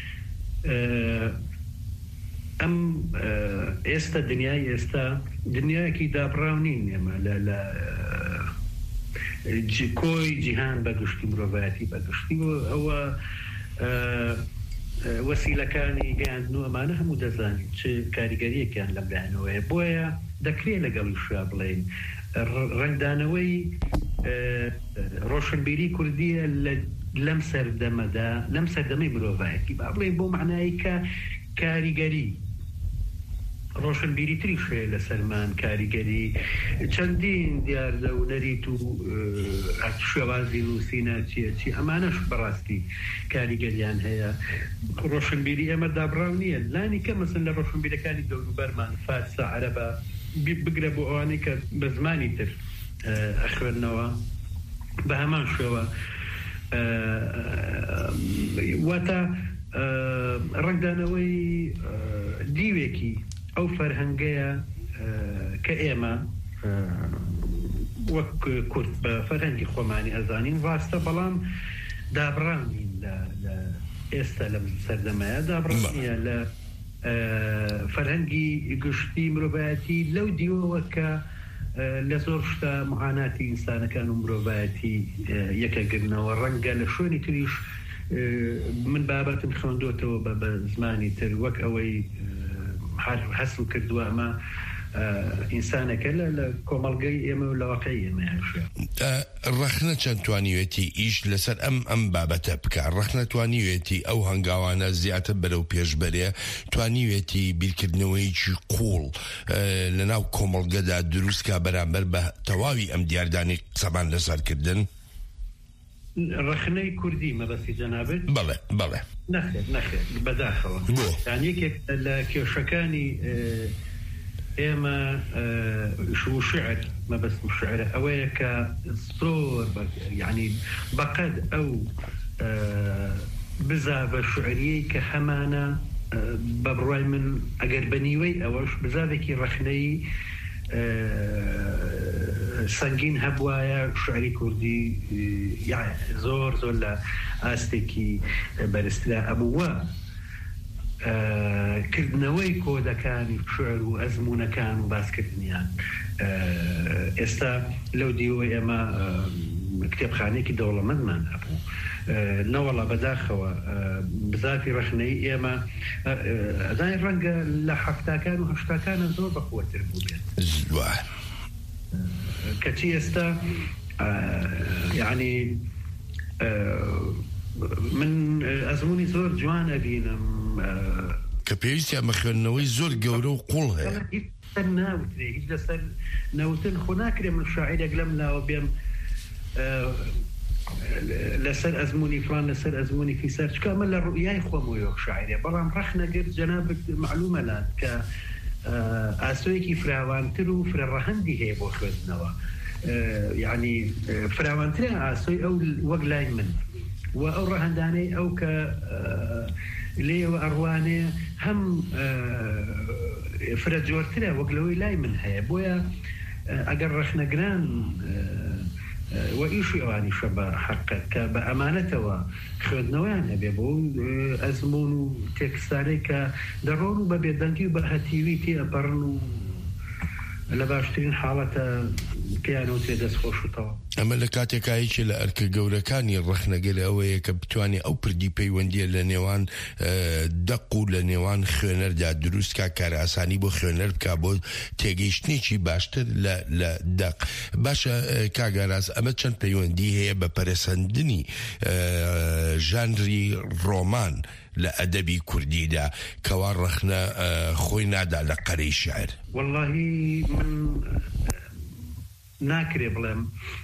ئەم ئێستا دنیای ئێستا دنیایەکی دابڕاو نین ئێمە لە کۆی جیهان بەگشتی مرۆڤایەتی بەگشتی ئەوە وەسیلەکانی گەیاندنەوە ئەمانە هەموو دەزانین چ کاریگەریەکیان لە بیانەوەیە بۆیە دەکرێت لەگەڵی شا بڵێن ڕنگدانەوەی ڕۆشنبیری کوردیە لەم سەردەمەدا لەم سەردەمەی مرۆڤایەتی با بڵێن بۆ معنایی کە کاریگەری ڕۆشنبیری تری شێ لە سەرمان کاریگەری چەندین دیاردە و نەریت و شێوازی نووسینە چیە چی ئەمانەش بەڕاستی کاریگەریان هەیە ڕۆشنبیری ئەمە دابڕاو نییە لانی کە مەسن لە ڕۆشنبیرەکانی دەوروبەرمان فارسە عەرەبە بگرە بۆ ئەوانەی کە بە زمانی تر ئەخوێنەوە بە هەمان شێوە واتە ڕنگدانەوەی دیوێکی ئەو فەرهەنگەیە کە ئێمە وەک کورد بە فەرهەنگی خۆمانی ئەزانین ڕاستە بەڵام دابڕانین لە ئێستا لە سەردەمەیە دابڕانیە لە فەرهەنگی گشتی مرۆڤایەتی لەو دیوەوە کە لە زۆر شتە معاناتی ئینسانەکان و مرۆڤایەتی یەکەگرنەوە ڕەنگە لە شوێنی تریش من بابەتم خوێندۆتەوە بە زمانی تر وەک ئەوەی هەسڵ کردووە ئەمە ئینسانەکە لە کۆمەڵگەی ئێمە و لە واقعی ئێمە ڕەخنە چەند توانیوێتی ئیش لەسەر ئەم ئەم بابەتە بکە ڕەخنە توانیوێتی ئەو هەنگاوانە زیاتر بەرەو پێشبەرێ توانیوێتی بیرکردنەوەیکی قوڵ لەناو کۆمەڵگەدا دروستکە بەرامبەر بە تەواوی ئەم دیاردانی قسەمان لەسەرکردن ڕەخنەی کوردی مەبەستی جەنابێت بەڵێ بەڵێ نەخێت نەخێت بەداخەوە یەکێک لە کێشەکانی ئێمە شو شعر مەبەست شعرە ئەوەیە کە زۆر یعنی بەقەد ئەو بزاڤە شعریەی کە هەمانە بە بڕوای من ئەگەر بەنیوەی ئەوەش بزاوێکی ڕەخنەی سنگین هەبوایە شعری کوردی زۆر زۆر لە ئاستێکی بەرزترا ئەبووە کردنەوەی کۆدەکانی شعر و ئەزمونەکان و باسکردنیان ئێستا لەو دیوەی ئێمە کتێبخانەیەکی دەوڵەمەندمان هەبوو نەوەڵا بەداخەوە بزافی ڕخنەی ئێمە ئەزای ڕەنگە لە حەفتاکان و هەشتاکانە زۆر بەخۆتر بوو بێت کەچی ئێستا یعنی من ئەزمموی زۆر جوان ئەبینم کە پێویستە ئەمە خوێندنەوەی زۆر گەورە و قوڵ هەیە ناوترێ هیچ لەسەر نەوتن خۆ ناکرێ من شاعیرێک لەم لاوە بێم لەسەر ئەزمموی فلان لەسەر ئەزمموی فیسەر چکە ئەمە لە ڕوئیای خۆمەوە شاعرێ بەڵام ڕەخ نەگرت جەنابەت معلومەلات کە ئاسۆیەکی فراوانتر و فرەڕەهەندی هەیە بۆ خوێندنەوە یعنی فراوانترە ئاسۆی ئەو وەک لای من و ئەو ڕەهەندانەی ئەو کە لێوە ئەڕوانێ هەم فرە جۆرترە وەک لەوەی لای من هەیە بۆیە ئەگەر ڕەخنەگران و ئیشی ئەوانی شە بە حەقت کە بە ئەمانەتەوە خوێندنەوەیان هەبێ بۆ ئەزمون و تێکستانەی کە دەڕۆن و بە بێدەنگی و بە هەتیوی تێ ئەپەڕن و لە باشترین حاڵەتە پیانەوە تێ دەستخۆش وتەوە ئەمە لە کاتێکایکی لە ئەرکە گەورەکانی ڕەخنەگەل ئەوەیە کە بتوانێت ئەو پردی پەیوەندیە لە نێوان دەق و لە نێوان خوێنەردا دروستکە کارە ئاسانی بۆ خوێنەر بکە بۆ تێگەیشتێکی باشتر لە دەق باشە کاگاراز ئەمە چەند پەیوەندی هەیە بە پەرسەندنی ژانری ڕۆمان لە ئەدەبی کوردیدا کەوا ڕەخنە خۆی نادا لە قەرەی شعر وەڵڵاهی من ناکرێ بڵێم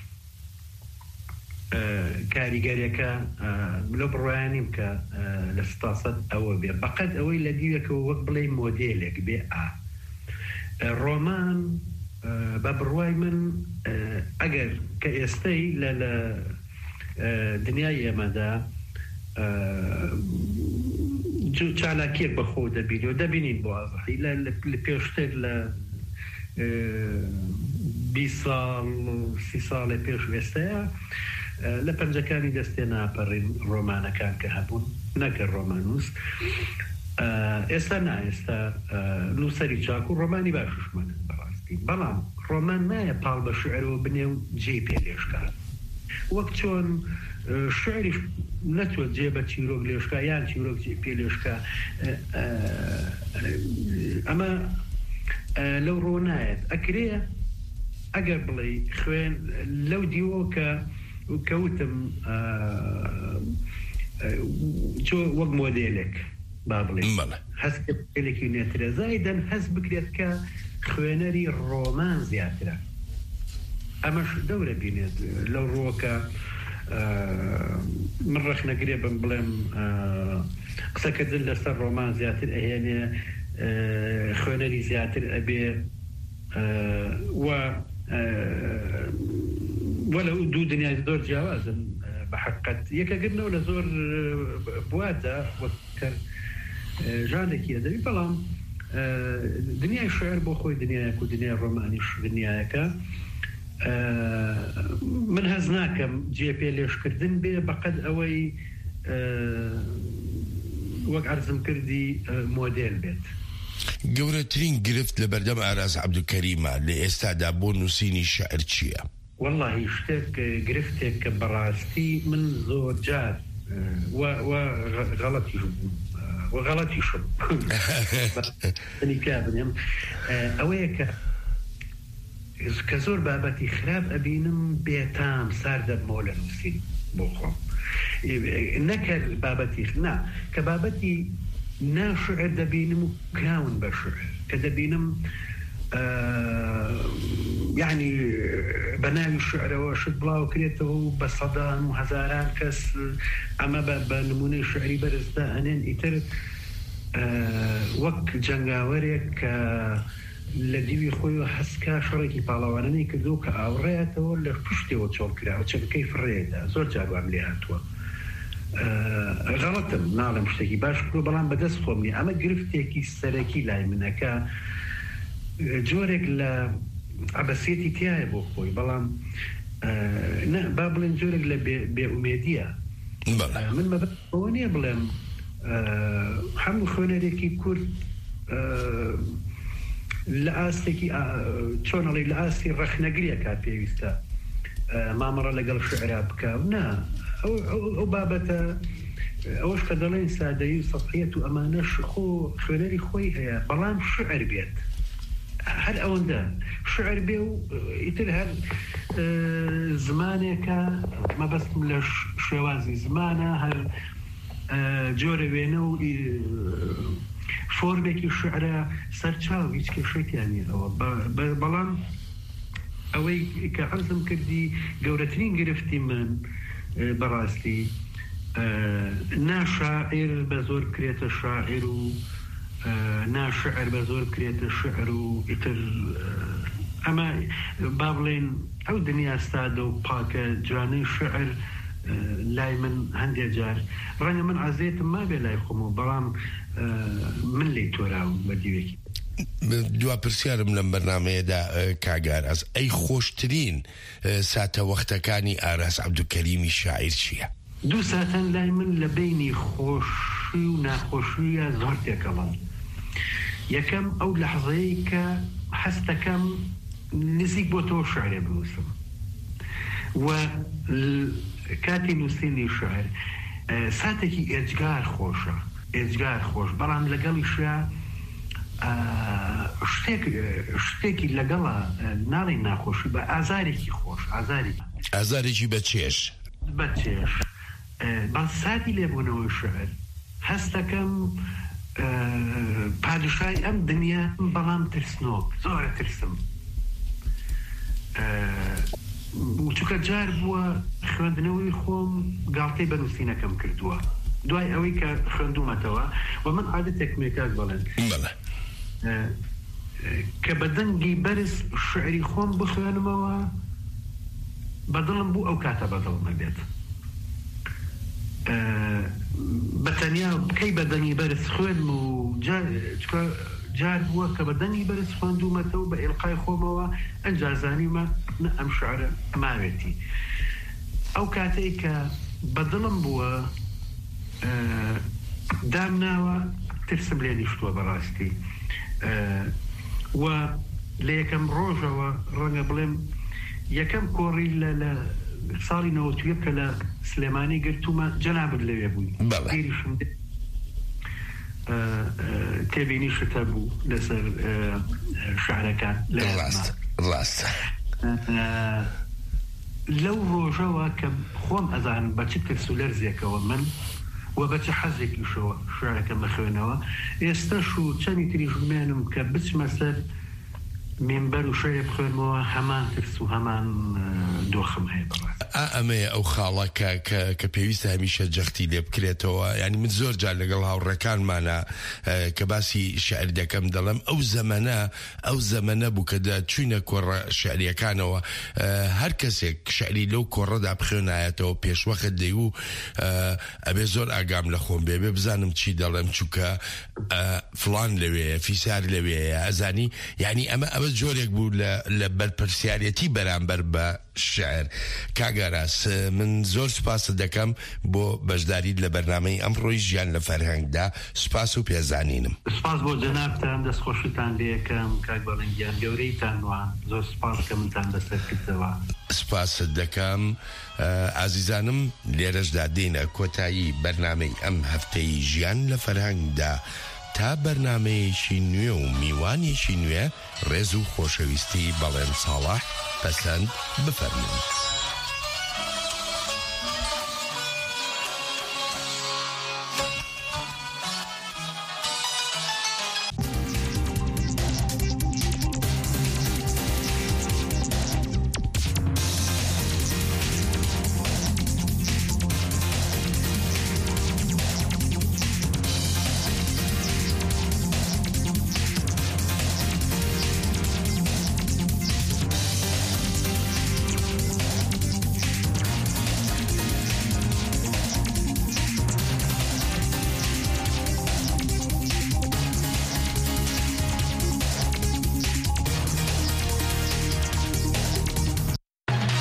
کاریگەریەکە لە بڕوایانیم کە لە ستاسەد ئەوە بێ بەقەت ئەوەی لە دیوێکەوە وەک بڵێ مۆدێلێک بێ ئا ڕۆمان بە بڕوای من ئەگەر کە ئێستەی لە لە دنیای ئێمەدا چالاکیەک بەخۆ دەبینی و دەبینین بۆ ئازحی لە پێشتر لە بیست ساڵ سی ساڵی پێش ئێستەیە لە پەنجەکانی دەستێ ناپەڕین ڕۆمانەکان کە هەبوون نەکە ڕۆمانوس ئێستا نا ئێستا نووسەری چاک و ڕۆمانی باششمانە بەڕاستی بەڵام ڕۆمان نایە پاڵ بە شعرەوە بنێ و جێ پێ لێشکات وەک چۆن شعریش نەچوە جێ بە چیرۆک لێشکا یان چیرۆک پێ لێشکا ئەمە لەو ڕۆ نایەت ئەکرێ ئەگەر بڵێ خوێن لەو دیوە کە کەوتم چۆ وەک مۆدێلێک با بڵێ هەستێکی نێترە زایدەن هەست بکرێت کە خوێنەری ڕۆمان زیاترە ئەمەش دەورە بینێت لەو ڕۆکە من ڕەخ نەگرێ بم بڵێم قسەکردن لەسەر ڕۆمان زیاتر ئەهێنێ خوێنەری زیاتر ئەبێ و وەلە دوو دنیای زۆر جیاوازن بە حقیقت یەکەگرنەوە لە زۆر بواتە ژانێکی ئەدەبی بەڵام دنیای شعر بۆ خۆی دنیایەک و دنیای ڕۆمانیش دنیایەکە من هەز ناکەم جێ پێ لێشکردن بێ بەقەد ئەوەی وەک عەرزم کردی مۆدێل بێت گەورەترین گرفت لە بەردەم ئاراز عەبدولکەریمە لە ئێستادا بۆ نووسینی شعر چییە؟ وەڵڵاهی شتێک گرفتێک کە بەڕاستی من زۆر جار غەڵەتی وەغەڵەتی شم پیا بنێم ئەوەیە کە کە زۆر بابەتی خراپ ئەبینم بێتام سار دەبمەوە لە نووسین بۆ خۆم نەکرد بابەتی نا کە بابەتی ناشعر دەبینم و کراون بە شعر کە دەبینم یعنی بە ناوی شعرەوە شت بڵاو کرێتەوە و بە سەدان و هەزاران کەس ئەمە بە نمونەی شعری بەرزدا هەنێن ئیتر وەک جەنگاوەرێک کە لە دیوی خۆی و هەسکا شەڕێکی پاڵاوانەی کردو کە ئاوڕێتەوە لە پشتێەوە چۆڵ کراوە چەکەی فڕێدا زۆر جاروان لێ هاتووە غەڵەتم ناڵم شتێکی باش کرۆ بەڵام بەدەست خۆمنی ئەمە گرفتێکی سەرەکی لای منەکە جۆرێک لە عبەسێتی تایە بۆ خۆی بەڵام نه با بڵێن جۆرێک لە بێئومێدیە من مەبەوە نییە بڵێم هەموو خوێنەرێکی کورد لە ئاستێکی چۆنەڵی لە ئاستی ڕەخنەگریە کات پێویستە مامەڕە لەگەڵ شعرا بکە نا ئەو بابەتە ئەوەش کە دەڵێن سادەیی و سەطحیەت و ئەمانە خۆ خوێنەری خۆی هەیە بەڵام شعر بێت هەر ئەوەندە شعر بێ و ئیتر هەر زمانێکە مەبەستم لە شێوازی زمانە هەر جۆرە وێنە و فۆرمێکی شعرە سەرچاو هیچ کێشێکیانیەوە بەڵام ئەوەی کە عەرزم کردی گەورەترین گرفتی من بەڕاستی ناشاعر بە زۆر بکرێتە شاعر و ناشعر بە زۆر بکرێتە شعر و ئیتر ئەمە با بڵێن ئەو دنیا ستادە و پاکە جوانەی شعر لای من هەندێک جار ڕەنگە من عەزێتم ما بێ لای خۆم بەڵام من لی تۆراوم بە دیوێکی دوا پرسیارم لەم بەرنامەیەدا کاگار ئەس ئەی خۆشترین ساتە وەختەکانی ئاراس عەبدولکەریمی شاعیر چییە؟ دوو ساتەن لای من لە بینی خۆشی و ناخۆشیە زۆر تێکەڵن یەکەم ئەو لەحظەیە کە هەستەکەم نزیک بۆ تۆ شعرێ بنووسم و کاتی نووسینی شعر ساتێکی ئێجگار خۆشە ئێجگار خۆش بەڵام لەگەڵیشە شتێکی لەگەڵە ناڵی ناخۆشی بە ئازارێکی خۆش ئازاری ئازارێکی بە چێش بە چێش با ساتی لێبوونەوەی شعر هەستەکەم پادشای ئەم دنیا بەڵام ترسنۆک زۆرە ترسم چونکە جار بووە خوێندنەوەی خۆم گاڵتەی بەنووسینەکەم کردووە دوای ئەوەی کە خوێندومەتەوە و من عادەتێک مێکاک بڵێن کە بە دەنگی بەرز شعری خۆم بخوێنمەوە بەدڵم بوو ئەو کاتە بەدڵ نەبێت بەتەنیا بکەی بە دەنگی بەرز خوێنم و جار بووە کە بە دەنگی بەرز خوێندومەتەوە بە ئێلقای خۆمەوە ئەنجازانیمە ئەم شعرە ماوێتی ئەو کاتەی کە بەدڵم بووە دامناوە ترسم لێ نیشتووە بەڕاستی و لە یەکەم ڕۆژەوە ڕەنگە بڵێم یەکەم کۆڕی لە ساڵی نەوەتویە کە لە سلێمانی گرتومە جەنابت لەوێ بووی پیریشم تێبینی شتە بوو لەسەر شعرەکان ڕاست لەو ڕۆژەوە کە خۆم ئەزانم بە چ ترس و لەرزێکەوە من و بە چه حەزێکیشەوە شعرەکە بەخوێنەوە ئێستاش و چەندی تریش بمێنم کە بچمە سەر مێنبەر و شەیە بخوێنمەوە هەمان ترس و هەمان دۆخم هەیە بەڕاست ئەمەیە ئەو خاڵەکە کە پێویستە هەمیشە جەختی لێ بکرێتەوە ینی من زۆر جار لەگەڵ هاوڕەکانمانە کە باسی شعر دەکەم دەڵێم ئەو زەمەنە ئەو زەمەنە بوو کە چوینە کۆڕە شعریەکانەوە هەر کەسێک شعری لەو کۆڕەدا بخوێنایەتەوە پێشوەخت دەی و ئەبێ زۆر ئاگام لە خۆم بێ بێ بزانم چی دەڵێم چووکە فڵان لەوێ فیسار لەوێ ئەزانی یعنی ئەمە ئەمە جۆرێک بوو لە بەرپرسیارەتی بەرامبەر بە شعر. کاگاراس من زۆر سپاس دەکەم بۆ بەشداریت لە بەرنامەی ئەمڕۆی ژیان لە فەرهەنگدا. سپاس و پێزانینم. سپاس بۆ جەنابتان، دەستخۆشتان لێ یەکەم کاک بەڵنگیان، گەورەیتان وان، زۆر سپاس کە منتان بەسەر کردەوە. سپاست دەکەم. ئازیزانم لێرەشدا دێنە کۆتایی بەرنامەی ئەم هەفتەی ژیان لە فەرهەنگدا تا بەرنامەیەکی نوێ و میوانێکی نوێ ڕێز و خۆشەویستی بەڵێن ساڵح پەسەند بفەرمونن.